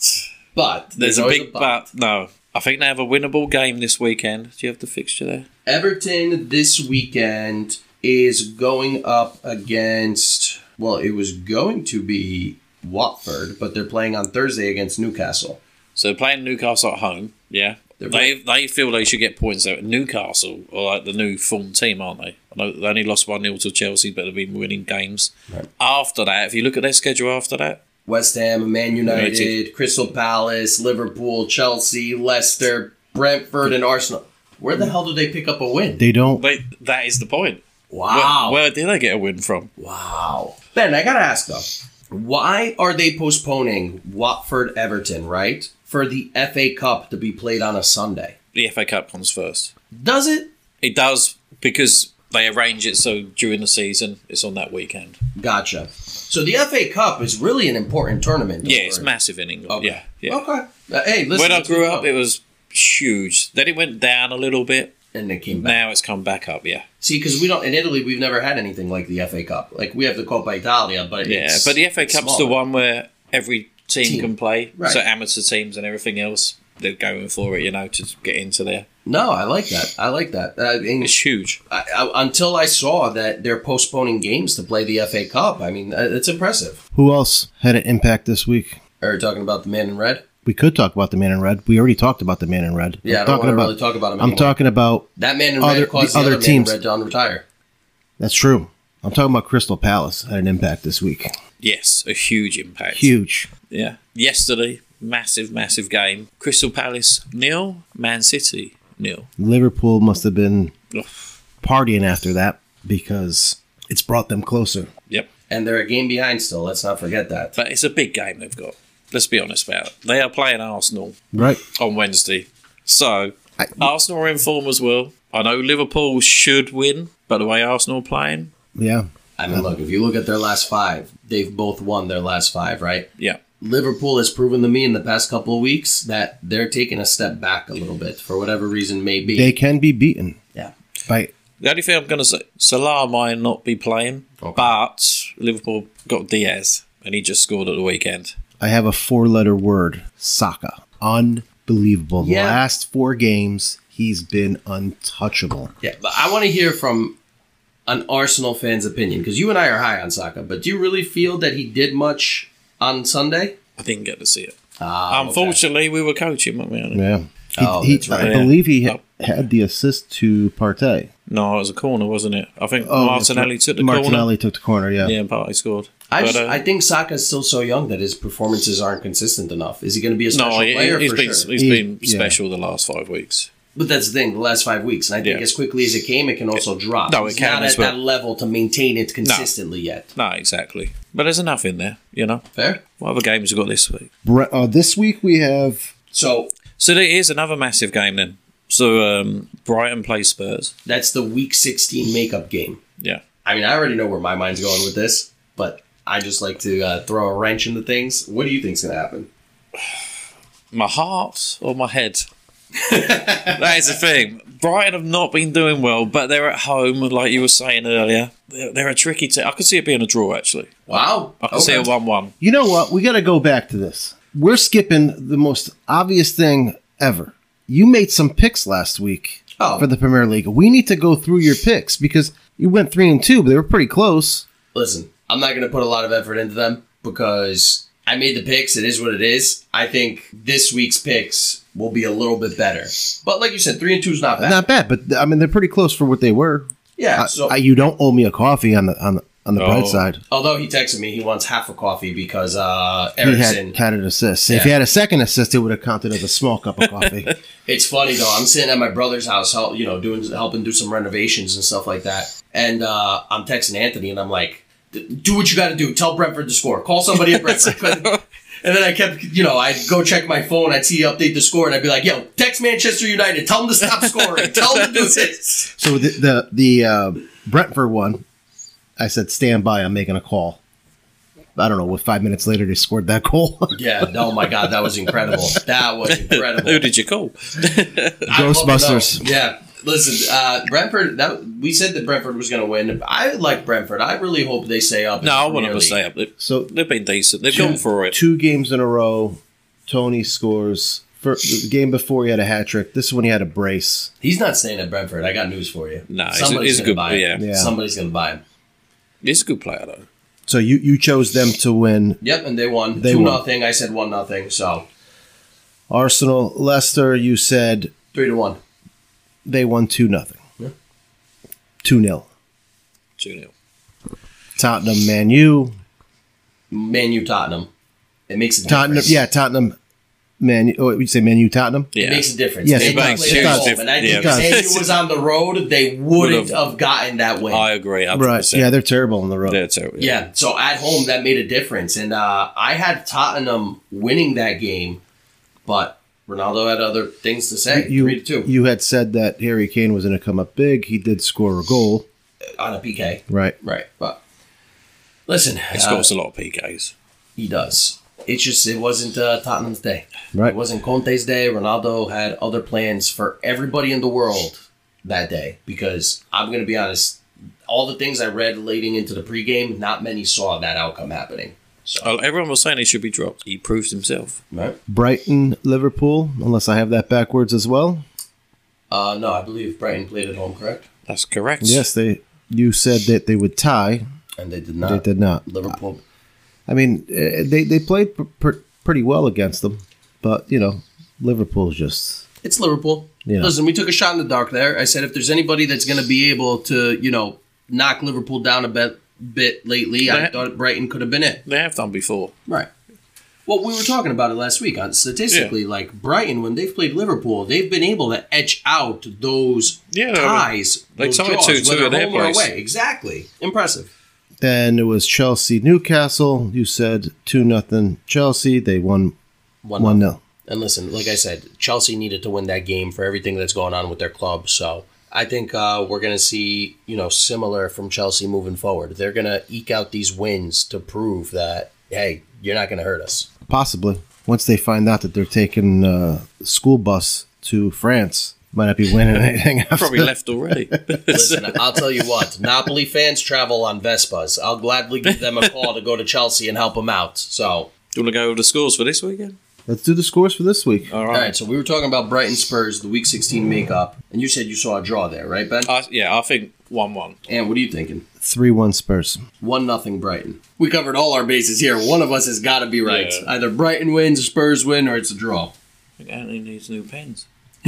But there's a big but. No. I think they have a winnable game this weekend. Do you have the fixture there? Everton this weekend is going up against, it was going to be Watford, but they're playing on Thursday against Newcastle. So they're playing Newcastle at home, yeah. They feel they should get points there. Newcastle are like the new form team, aren't they? I know they only lost 1-0 to Chelsea, but they've been winning games. Right. After that, if you look at their schedule after that, West Ham, Man United, Crystal Palace, Liverpool, Chelsea, Leicester, Brentford, and Arsenal. Where the hell do they pick up a win? They don't. That is the point. Wow. Where did they get a win from? Wow. Ben, I got to ask, though. Why are they postponing Watford-Everton, right, for the FA Cup to be played on a Sunday? The FA Cup comes first. Does it? It does, because they arrange it so during the season, it's on that weekend. Gotcha. So the FA Cup is really an important tournament. Yeah, it's massive in England. Okay. Yeah. Okay. Hey, listen. When I grew up, it was huge. Then it went down a little bit. And it came back. Now it's come back up, yeah. See, because in Italy, we've never had anything like the FA Cup. Like, we have the Coppa Italia, but but the FA Cup's smaller. The one where every team can play. Right. So amateur teams and everything else. they're going for it, to get into there. No, I like that. I like that. It's huge. Until I saw that they're postponing games to play the FA Cup, I mean, it's impressive. Who else had an impact this week? Are you talking about the man in red? We could talk about the man in red. We already talked about the man in red. Yeah, I don't want to really talk about him anymore. I'm talking about that man in red caused the other teams. Man in red to unretire. That's true. I'm talking about Crystal Palace had an impact this week. Yes, a huge impact. Huge. Yeah. Yesterday, massive game. Crystal Palace 0, Man City 0. Liverpool must have been partying after that because it's brought them closer. Yep. And they're a game behind still. Let's not forget that. But it's a big game they've got. Let's be honest about it. They are playing Arsenal on Wednesday. So, Arsenal are in form as well. I know Liverpool should win, but the way Arsenal are playing... Yeah. I mean, look, if you look at their last 5, they've both won their last 5, right? Yeah. Liverpool has proven to me in the past couple of weeks that they're taking a step back a little bit, for whatever reason may be. They can be beaten. Yeah. By the only thing I'm going to say, Salah might not be playing, but Liverpool got Diaz, and he just scored at the weekend. I have a 4-letter word. Saka. Unbelievable. Yeah. The last 4 games, he's been untouchable. Yeah, but I want to hear from an Arsenal fan's opinion, because you and I are high on Saka, but do you really feel that he did much on Sunday? I didn't get to see it. Unfortunately, we were coaching, weren't we? Yeah. That's right. I believe he had the assist to Partey. No, it was a corner, wasn't it? I think Martinelli took the corner. Martinelli took the corner, yeah. Yeah, and Partey scored. I think Saka's still so young that his performances aren't consistent enough. Is he going to be a special player? He's been special the last 5 weeks. But that's the thing, the last 5 weeks. And I think as quickly as it came, it can also drop. No, it can He's not at that level to maintain it consistently yet. No, exactly. But there's enough in there, Fair? What other games have we got this week? This week we have... So there is another massive game then. So Brighton plays Spurs. That's the Week 16 makeup game. Yeah. I mean, I already know where my mind's going with this, but I just like to throw a wrench into things. What do you think's going to happen? My heart or my head? That is the thing. Brighton have not been doing well, but they're at home, like you were saying earlier. They're a tricky team. I could see it being a draw, actually. Wow. I could see a 1-1. You know what? We got to go back to this. We're skipping the most obvious thing ever. You made some picks last week for the Premier League. We need to go through your picks because you went 3-2, but they were pretty close. Listen, I'm not going to put a lot of effort into them because I made the picks. It is what it is. I think this week's picks will be a little bit better. But like you said, 3-2 is not bad. Not bad, but I mean they're pretty close for what they were. Yeah. So you don't owe me a coffee on the bright side. Although he texted me, he wants half a coffee because Ericsson he had an assist. Yeah. If he had a second assist, it would have counted as a small cup of coffee. It's funny though. I'm sitting at my brother's house, helping do some renovations and stuff like that, and I'm texting Anthony, and I'm like, "Do what you got to do. Tell Brentford to score. Call somebody at Brentford." And then I kept, I'd go check my phone, I'd see you update the score, and I'd be like, "Yo, text Manchester United. Tell them to stop scoring. Tell them to do this." So the Brentford one, I said, stand by, I'm making a call. I don't know, what 5 minutes later they scored that goal. Yeah, oh my God, that was incredible. That was incredible. Who did you call? Ghostbusters. Yeah, listen, Brentford, we said that Brentford was going to win. I like Brentford. I really hope they stay up. No, I want them to stay up. So they've been decent. They've gone for it. 2 games in a row, Tony scores. For the game before, he had a hat trick. This is when he had a brace. He's not staying at Brentford. I got news for you. No, Somebody's he's going to good. buy him. Yeah. Somebody's going to buy him. He's a good player, though. So you chose them to win. Yep, and they won. They 2-0. I said 1-0. So Arsenal, Leicester, you said 3-1. they won 2-0. Yeah. 2-0. 2-0. Tottenham, Man U. Man U, Tottenham. It makes a Tottenham, difference. yeah, Tottenham, Man U. Oh, you say Man U, Tottenham? Yeah. It makes a difference. Yes, They it does. played It at does. home, and I think Yeah. if Man U was on the road, they wouldn't have gotten that win. I agree. 100%. Right. Yeah, they're terrible on the road. They're terrible. Yeah, so at home, that made a difference. And I had Tottenham winning that game, but Ronaldo had other things to say. 3-2. You had said that Harry Kane was going to come up big. He did score a goal. On a PK. Right. Right. But listen. He scores a lot of PKs. He does. It's just, it wasn't Tottenham's day. Right. It wasn't Conte's day. Ronaldo had other plans for everybody in the world that day. Because I'm going to be honest, all the things I read leading into the pregame, not many saw that outcome happening. Everyone was saying he should be dropped. He proved himself. Right? Brighton, Liverpool, unless I have that backwards as well. No, I believe Brighton played at home, correct? That's correct. Yes, you said that they would tie. And they did not. They did not. Liverpool. I mean, they played pretty well against them, but, Liverpool's just... It's Liverpool. Yeah. Listen, we took a shot in the dark there. I said if there's anybody that's going to be able to, knock Liverpool down a bit lately, I thought Brighton could have been it. They have done before. Right. Well, we were talking about it last week. Statistically, like Brighton, when they've played Liverpool, they've been able to etch out those ties. They those tied draws, 2-2 whether at their home or place. away. Exactly. Impressive. Then it was Chelsea-Newcastle. You said 2-0 Chelsea. They won 1-0. And listen, like I said, Chelsea needed to win that game for everything that's going on with their club. So I think we're going to see, similar from Chelsea moving forward. They're going to eke out these wins to prove that, hey, you're not going to hurt us. Possibly. Once they find out that they're taking a school bus to France, might not be winning anything after. Probably left already. Listen, I'll tell you what. Napoli fans travel on Vespas. I'll gladly give them a call to go to Chelsea and help them out. So, Do you want to go over the scores for this weekend? Let's do the scores for this week. All all right, so we were talking about Brighton Spurs, the Week 16 makeup, and you said you saw a draw there, right, Ben? I think 1-1. And what are you thinking? 3-1 Spurs. 1-0 Brighton. We covered all our bases here. One of us has got to be right. Yeah. Either Brighton wins, Spurs win, or it's a draw. I think Anthony needs new pens.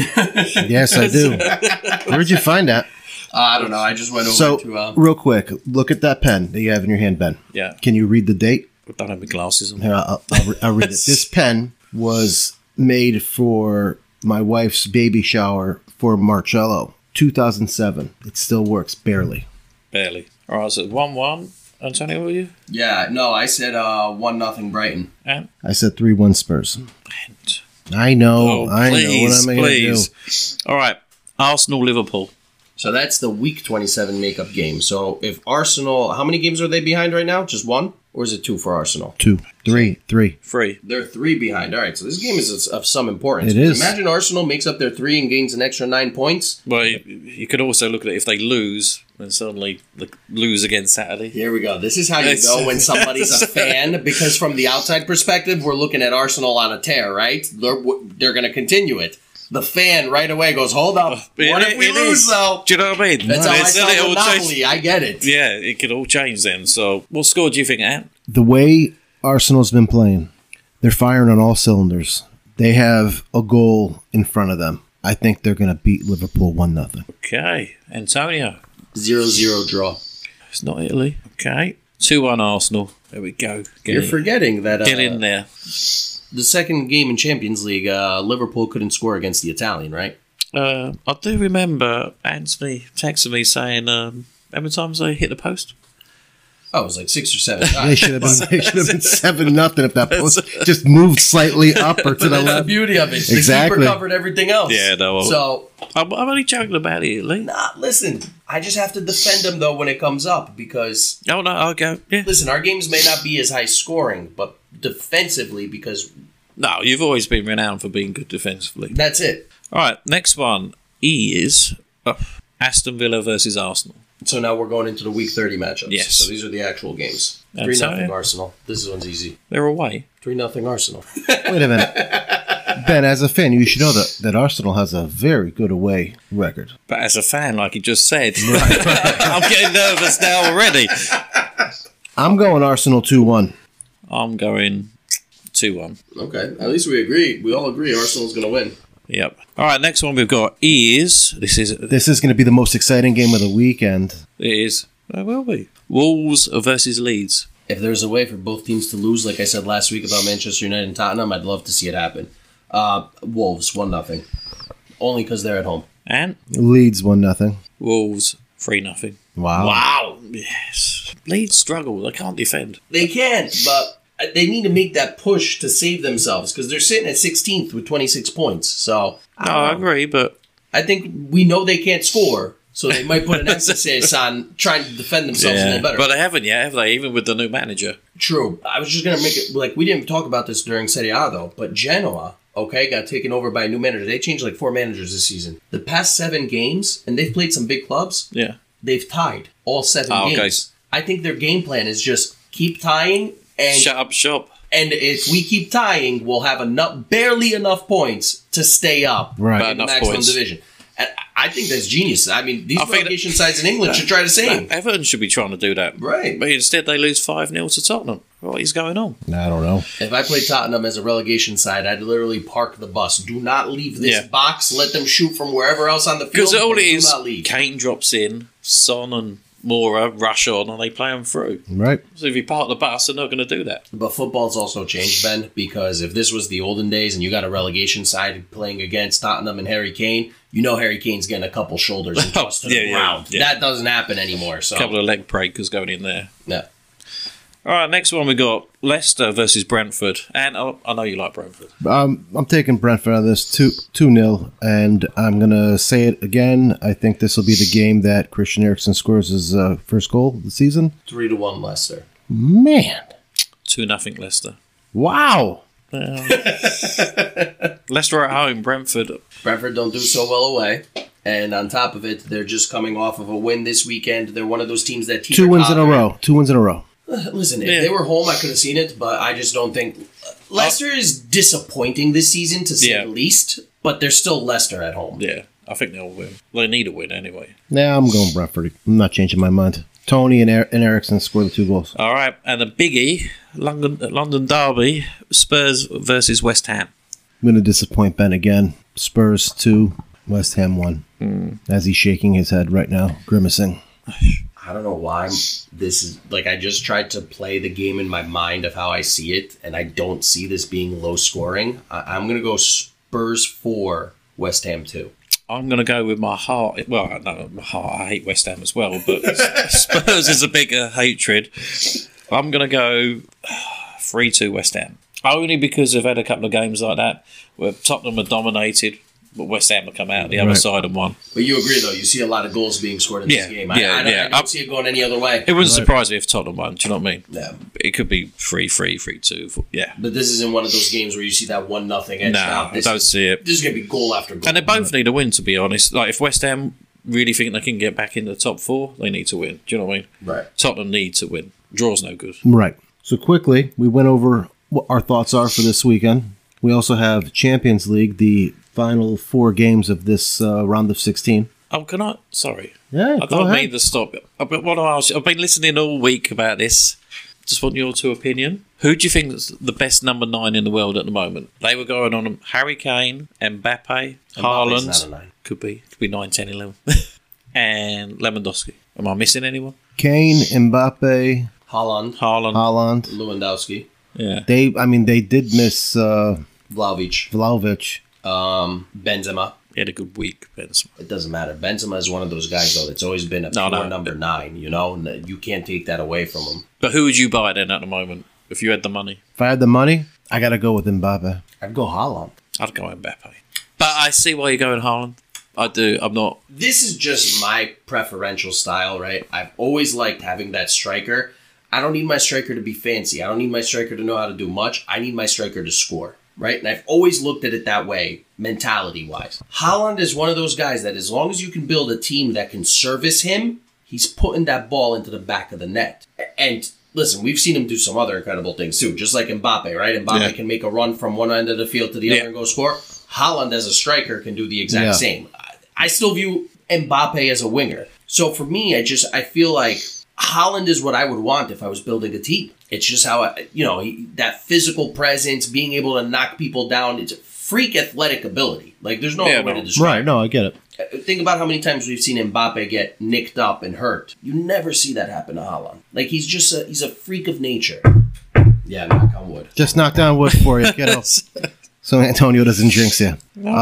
Yes, I do. Where'd you find that? I don't know. I just went over So, to... real quick, look at that pen that you have in your hand, Ben. Yeah. Can you read the date? I don't have my glasses on. Here, I'll read it. This pen was made for my wife's baby shower for Marcello, 2007. It still works, barely. Barely. All right, so 1-1. Antonio, were you? Yeah, no, I said 1-0 Brighton. And? I said 3-1 Spurs. And. I know. Oh, I know. What please, am I going to do? please. All right. Arsenal-Liverpool. So that's the Week 27 makeup game. So if Arsenal... How many games are they behind right now? Just one? Or is it two for Arsenal? 2, 3. 3. They're 3 behind. All right, so this game is of some importance. It is. Imagine Arsenal makes up their 3 and gains an extra 9 points. Well, you could also look at it if they lose, then suddenly lose again Saturday. Here we go. This is how you It's- know when somebody's a fan, because from the outside perspective, we're looking at Arsenal on a tear, right? They're going to continue it. The fan right away goes, hold up. What if we It lose, is. though? Do you know what I mean? That's how I It's- sound it'll with change- Napoli. I get it. Yeah, it could all change then. So, what score do you think, Ant? The way Arsenal's been playing, they're firing on all cylinders. They have a goal in front of them. I think they're going to beat Liverpool 1-0. Okay. Antonio. 0-0 draw. It's not Italy. Okay. 2-1 Arsenal. There we go. You're forgetting that Get in there. the second game in Champions League, Liverpool couldn't score against the Italian, right? I do remember Anthony texting me saying, how many times they hit the post? Oh, it was like 6 or 7 They times. should have been 7-0 if that post just moved slightly up or to But the that's the left. beauty of it. The Exactly. keeper covered everything else. Yeah, no. So, I'm only joking about Italy. listen, I just have to defend them, though, when it comes up, because, Oh, no, I'll go. Yeah. listen, our games may not be as high scoring, but defensively, because No, you've always been renowned for being good defensively. that's it. All right, next one is Aston Villa versus Arsenal. So now we're going into the Week 30 matchups. Yes. So these are the actual games. That's 3-0 it. Arsenal. This one's easy. They're away. 3-0 Arsenal. Wait a minute. Ben, as a fan, you should know that Arsenal has a very good away record. But as a fan, like you just said, I'm getting nervous now already. I'm going Arsenal 2-1. I'm going 2-1. Okay. At least we agree. We all agree Arsenal's going to win. Yep. All right, next one we've got is This is going to be the most exciting game of the weekend. it will be Wolves versus Leeds. If there's a way for both teams to lose, like I said last week about Manchester United and Tottenham, I'd love to see it happen. Wolves, 1-0. Only because they're at home. And Leeds 1-0. Wolves 3-0. Wow. Wow. Yes. Leeds struggle. They can't defend. They can't, but they need to make that push to save themselves because they're sitting at 16th with 26 points. So, No, I agree, but I think we know they can't score, so they might put an emphasis on trying to defend themselves a little better. But they haven't yet, have they? Even with the new manager. True. I was just going to make it, like, we didn't talk about this during Serie A, though, but Genoa, okay, got taken over by a new manager. They changed like 4 managers this season. The past 7 games, and they've played some big clubs, Yeah. they've tied all 7 okay. games. I think their game plan is just keep tying And Shut up shop. And if we keep tying, we'll have barely enough points to stay up Right. in the Enough maximum points. division. And I think that's genius. I mean, these I think relegation sides in England should try the same. Everton should be trying to do that. Right. But instead they lose 5-0 to Tottenham. What is going on? I don't know. If I played Tottenham as a relegation side, I'd literally park the bus. Do not leave this Yeah. box. Let them shoot from wherever else on the field. Because all but it do is, not leave. Kane drops in, Son and Mora rush on, and they play them through. Right. So if you park the bus, they're not going to do that. But football's also changed, Ben, because if this was the olden days and you got a relegation side playing against Tottenham and Harry Kane, you know Harry Kane's getting a couple shoulders and tossed to the Yeah, yeah, ground. yeah. That doesn't happen anymore. So A couple of leg breakers going in there. no. All right, next one we got Leicester versus Brentford. And I know you like Brentford. I'm taking Brentford out of this 2-0, and I'm going to say it again. I think this will be the game that Christian Eriksen scores his first goal of the season. 3-1 Leicester. Man. 2-0 Leicester. Wow. Leicester at home, Brentford. Brentford don't do so well away. And on top of it, they're just coming off of a win this weekend. They're one of those teams that 2 wins in a row. 2 wins in a row. Listen, if Yeah. they were home, I could have seen it, but I just don't think Leicester is disappointing this season to say Yeah. the least. But they're still Leicester at home. Yeah, I think they'll win. They need a win anyway. Nah, I'm going Brentford. I'm not changing my mind. Tony and Eriksen score the 2 goals. All right, and the biggie, London Derby, Spurs versus West Ham. I'm going to disappoint Ben again. Spurs 2, West Ham 1. As he's shaking his head right now, grimacing. I don't know why this is like I just tried to play the game in my mind of how I see it, and I don't see this being low scoring. I'm going to go Spurs 4, West Ham 2. I'm going to go with my heart. Well, no, my heart. I hate West Ham as well, but Spurs is a bigger hatred. I'm going to go 3-2 West Ham. Only because I've had a couple of games like that where Tottenham are dominated, but West Ham have come out the other Right. side and won. But you agree, though, you see a lot of goals being scored in Yeah, this game. yeah, I don't see it going any other way. It wouldn't surprise me if Tottenham won. Do you know what I mean? Yeah. It could be 3-3, 3-2. Yeah. But this isn't one of those games where you see that 1-0 edge No, out. I don't see it. This is going to be goal after goal. And they both need a win, to be honest. Like, if West Ham really think they can get back in the top 4, they need to win. Do you know what I mean? Right. Tottenham need to win. Draw's no good. Right. So quickly, we went over what our thoughts are for this weekend. We also have Champions League, the final 4 games of this round of 16. Oh, can I? Sorry. Yeah, I go don't ahead. mean to stop. I want to ask you, I've been listening all week about this. Just want your 2 opinion. Who do you think is the best number 9 in the world at the moment? They were going on Harry Kane, Mbappe, Mbappe's not a Haaland. 9. Could be 9, 10, 11. And Lewandowski. Am I missing anyone? Kane, Mbappe, Haaland, Haaland. Lewandowski, Yeah. they did miss Vlahovic, Vlahovic. Benzema. He had a good week, Benzema. It doesn't matter. Benzema is one of those guys, though, that's always been a No, pure no. number 9, you know? And you can't take that away from him. But who would you buy then at the moment if you had the money? If I had the money, I got to go with Mbappe. I'd go Haaland. I'd go Mbappe. But I see why you're going Haaland. I do. I'm not. This is just my preferential style, right? I've always liked having that striker. I don't need my striker to be fancy. I don't need my striker to know how to do much. I need my striker to score, right? And I've always looked at it that way, mentality-wise. Haaland is one of those guys that as long as you can build a team that can service him, he's putting that ball into the back of the net. And listen, we've seen him do some other incredible things too, just like Mbappe, right? Mbappe can make a run from one end of the field to the other and go score. Haaland as a striker can do the exact same. I still view Mbappe as a winger. So for me, I feel like Haaland is what I would want if I was building a team. It's just how, that physical presence, being able to knock people down, it's a freak athletic ability. Like, there's no other way to describe Right, no, I get it. it. Think about how many times we've seen Mbappe get nicked up and hurt. You never see that happen to Haaland. Like, he's just he's a freak of nature. Yeah, knock on wood. Just knock down wood for you, kiddo. So Antonio doesn't jinx you.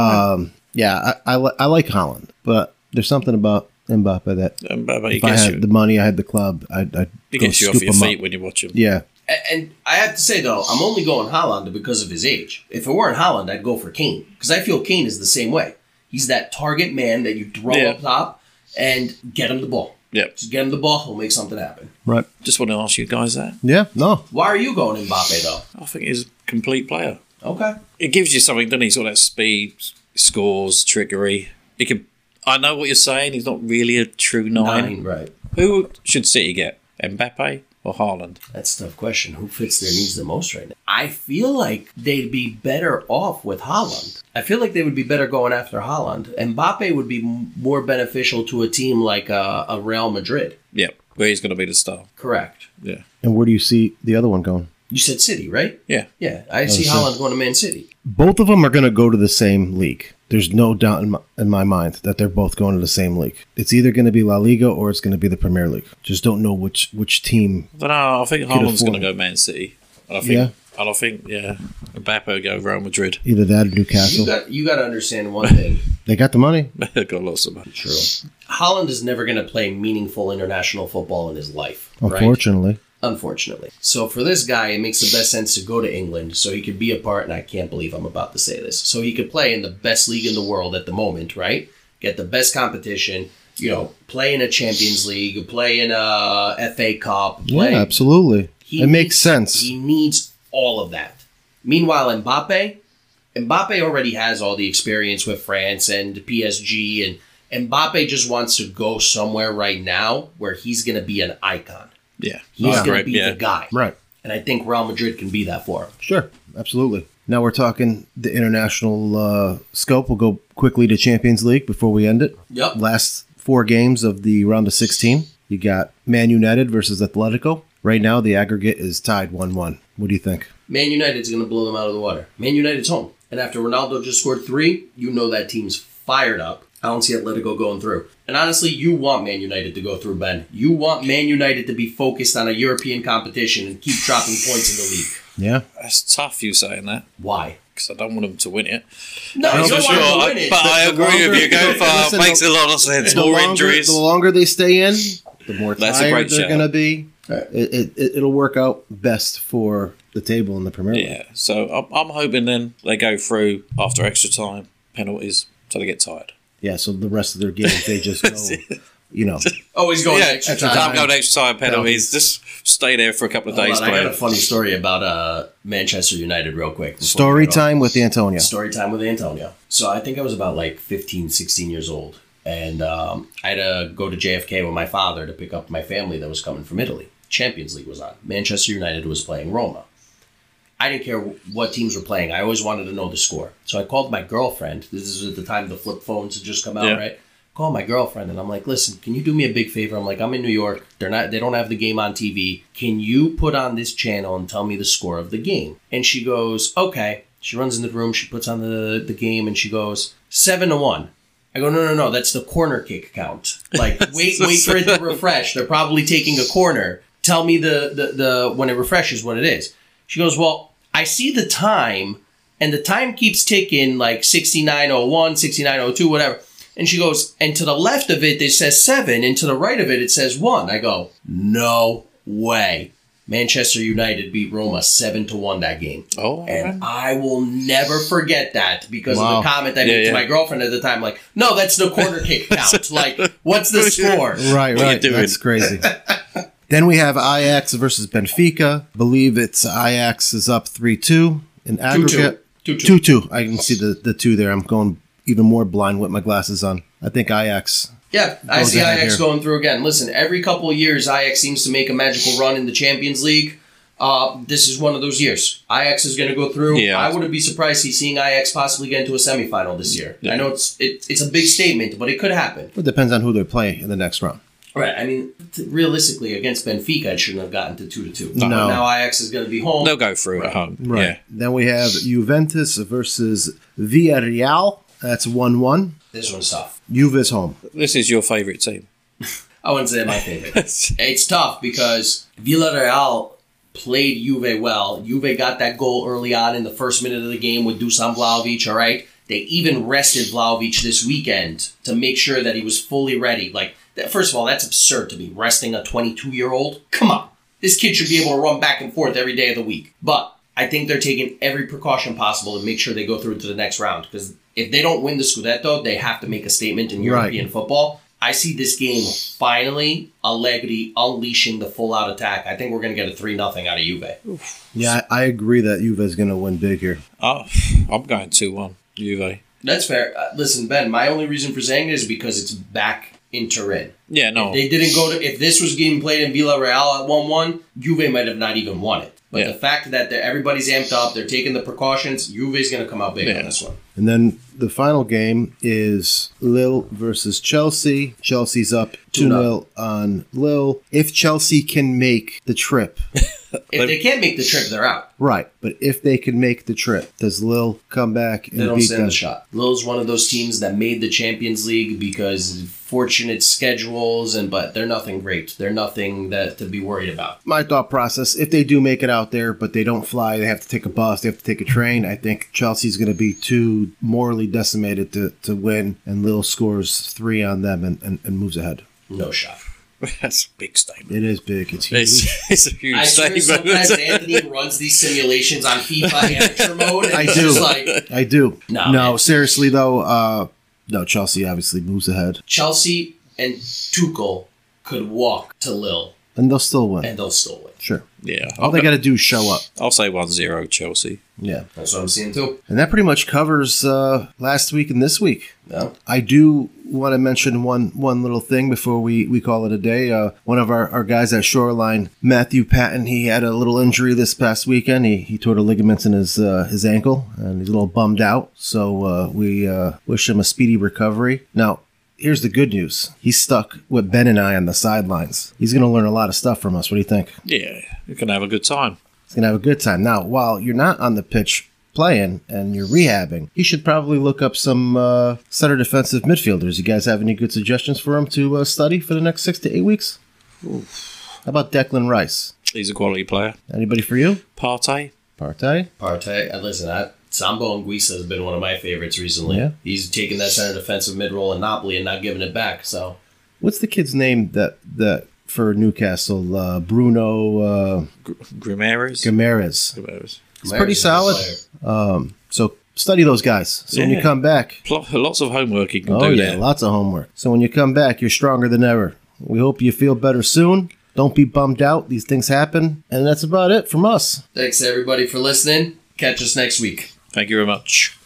Yeah, I like Haaland, but there's something about Mbappe that Mbappe, if I had the money, I had the club, I'd he go gets you off scoop your him feet up. when you watch him. Yeah, And I have to say, though, I'm only going Haaland because of his age. If it weren't Haaland, I'd go for Kane. Because I feel Kane is the same way. He's that target man that you throw up top and get him the ball. Yep. Just get him the ball, he'll make something happen. right. Just want to ask you guys that. Yeah, no. Why are you going Mbappe, though? I think he's a complete player. Okay. It gives you something, doesn't he? He's got that speed, scores, trickery. He can. I know what you're saying. He's not really a true 9. Right. Who should City get? Mbappe? or Haaland? That's a tough question. Who fits their needs the most right now? I feel like they'd be better off with Haaland. I feel like they would be better going after Haaland. Mbappe would be more beneficial to a team like a Real Madrid. Yeah, where he's going to be the star. Correct. Yeah. And where do you see the other one going? You said City, right? Yeah. Yeah, I see so- Haaland going to Man City. Both of them are going to go to the same league. There's no doubt in my mind that they're both going to the same league. It's either going to be La Liga or it's going to be the Premier League. Just don't know which team. I don't know. I think Haaland's going to go Man City. And I think, Yeah. Mbappe will go Real Madrid. Either that or Newcastle. You got to understand one thing. They got the money. They've got lots of money. True. Haaland is never going to play meaningful international football in his life. Right? Unfortunately. So for this guy, it makes the best sense to go to England so he could be a part, and I can't believe I'm about to say this, so he could play in the best league in the world at the moment, right? Get the best competition, play in a Champions League, play in a FA Cup. Play. Yeah, absolutely. It makes sense. He needs all of that. Meanwhile, Mbappe already has all the experience with France and PSG, and Mbappe just wants to go somewhere right now where he's going to be an icon. Yeah. He's going to be the guy. Right. And I think Real Madrid can be that for him. Sure. Absolutely. Now we're talking the international scope. We'll go quickly to Champions League before we end it. Yep. Last 4 games of the round of 16. You got Man United versus Atletico. Right now, the aggregate is tied 1-1. What do you think? Man United's going to blow them out of the water. Man United's home. And after Ronaldo just scored 3, you know that team's fired up. I don't see Atletico going through. And honestly, you want Man United to go through, Ben. You want Man United to be focused on a European competition and keep dropping points in the league. Yeah. It's tough you saying that. Why? Because I don't want them to win it. No, you don't want them to win it. But I agree with you. Go far. Listen, Makes a lot of sense. More injuries. The longer they stay in, the more That's a tired great they're shout. going to be. Right. It'll work out best for the table in the Premier League. Yeah. So I'm hoping then they go through after extra time, penalties, so they get tired. Yeah, so the rest of their games, they just go, Always going Yeah, extra extra time. time, go to extra time, penalties. Just stay there for a couple of days. Hold on, I got a Playing. funny story about Manchester United real quick. before Story we get off. time with Antonio. Story time with Antonio. So I think I was about like 15, 16 years old. And I had to go to JFK with my father to pick up my family that was coming from Italy. Champions League was on. Manchester United was playing Roma. I didn't care what teams were playing. I always wanted to know the score. So I called my girlfriend. This is at the time the flip phones had just come out, Yeah. right? Called my girlfriend and I'm like, listen, can you do me a big favor? I'm like, I'm in New York. They don't have the game on TV. Can you put on this channel and tell me the score of the game? And she goes, okay. She runs into the room. She puts on the game and she goes, 7-1. I go, no, that's the corner kick count. Like, wait for it to refresh. They're probably taking a corner. Tell me the when it refreshes what it is. She goes, well, I see the time, and the time keeps ticking like 69:01, 69:02, whatever. And she goes, and to the left of it says 7, and to the right of it says 1. I go, no way. Manchester United beat Roma 7-1 that game. Oh, And I will never forget that because Wow. of the comment I made to my girlfriend at the time. Like, no, that's the corner kick count. Like, what's the score? Right. you doing? That's crazy. Then we have Ajax versus Benfica. Believe it's Ajax is up 3-2 in aggregate. 2-2. 2-2. I can see the 2 there. I'm going even more blind with my glasses on. I think Ajax. Yeah, I Goes see ahead Ajax here. going through again. Listen, every couple of years, Ajax seems to make a magical run in the Champions League. This is one of those years. Ajax is going to go through. Yeah. I wouldn't be surprised to seeing Ajax possibly get into a semifinal this year. Yeah. I know it's a big statement, but it could happen. It depends on who they play in the next round. Right. I mean, realistically, against Benfica, it shouldn't have gotten to 2-2. No. Now Ajax is going to be home. they'll go through at home. Right. Yeah. Then we have Juventus versus Villarreal. That's 1-1. This one's tough. Juve's home. This is your favourite team. I wouldn't say my favorite. It's tough because Villarreal played Juve well. Juve got that goal early on in the first minute of the game with Dusan Vlahovic, all right? They even rested Vlahovic this weekend to make sure that he was fully ready. Like, first of all, that's absurd to be resting a 22-year-old. Come on. This kid should be able to run back and forth every day of the week. But I think they're taking every precaution possible to make sure they go through to the next round. Because if they don't win the Scudetto, they have to make a statement in European football. I see this game finally Allegri unleashing the full-out attack. I think we're going to get a 3-0 out of Juve. Yeah, I agree that Juve is going to win big here. Oh, I'm going 2-1. Juve. That's fair. Listen, Ben, my only reason for saying it is because it's back in Turin. Yeah, no. They didn't go to. If this was getting played in Villarreal at 1-1, Juve might have not even won it. But the fact that everybody's amped up, they're taking the precautions, Juve's going to come out big on this one. And then the final game is Lille versus Chelsea. Chelsea's up 2-0 on Lille. If Chelsea can make the trip. If they can't make the trip, they're out. Right. But if they can make the trip, does Lille come back and they don't beat stand them? the shot. Lille's one of those teams that made the Champions League because fortunate schedules, but they're nothing great. They're nothing to be worried about. My thought process, if they do make it out there, but they don't fly, they have to take a bus, they have to take a train, I think Chelsea's going to be too morally decimated to win, and Lille scores 3 on them and moves ahead. No shot. That's a big statement. It is big. It's huge. It's a huge I swear statement. sometimes Anthony runs these simulations on FIFA amateur mode. And I it's do. just like, I do. No, No, man. seriously though, no, Chelsea obviously moves ahead. Chelsea and Tuchel could walk to Lille, And they'll still win. and they'll still win. Sure. Yeah. All they got to do is show up. I'll say 1-0 Chelsea. Yeah. That's what I'm seeing too. And that pretty much covers last week and this week. Yeah. I do want to mention one little thing before we call it a day. One of our guys at Shoreline, Matthew Patton, he had a little injury this past weekend. He tore the ligaments in his ankle, and he's a little bummed out. So we wish him a speedy recovery. Now, here's the good news. He's stuck with Ben and I on the sidelines. He's going to learn a lot of stuff from us. What do you think? Yeah, you can have a good time. He's going to have a good time. Now, while you're not on the pitch playing and you're rehabbing, you should probably look up some center defensive midfielders. You guys have any good suggestions for him to study for the next 6 to 8 weeks? How about Declan Rice? He's a quality player. Anybody for you? Partey. Partey? Partey, listen, Sambo Anguissa has been one of my favorites recently. Yeah. He's taken that center defensive mid role in Napoli and not giving it back. So What's the kid's name that for Newcastle? Bruno Grimares. Guimaraes. He's pretty solid. So study those guys. So when you Yeah. come back, Lots of homework you can oh do yeah, there. lots of homework. So when you come back, you're stronger than ever. We hope you feel better soon. Don't be bummed out. These things happen. And that's about it from us. thanks everybody for listening. Catch us next week. Thank you very much.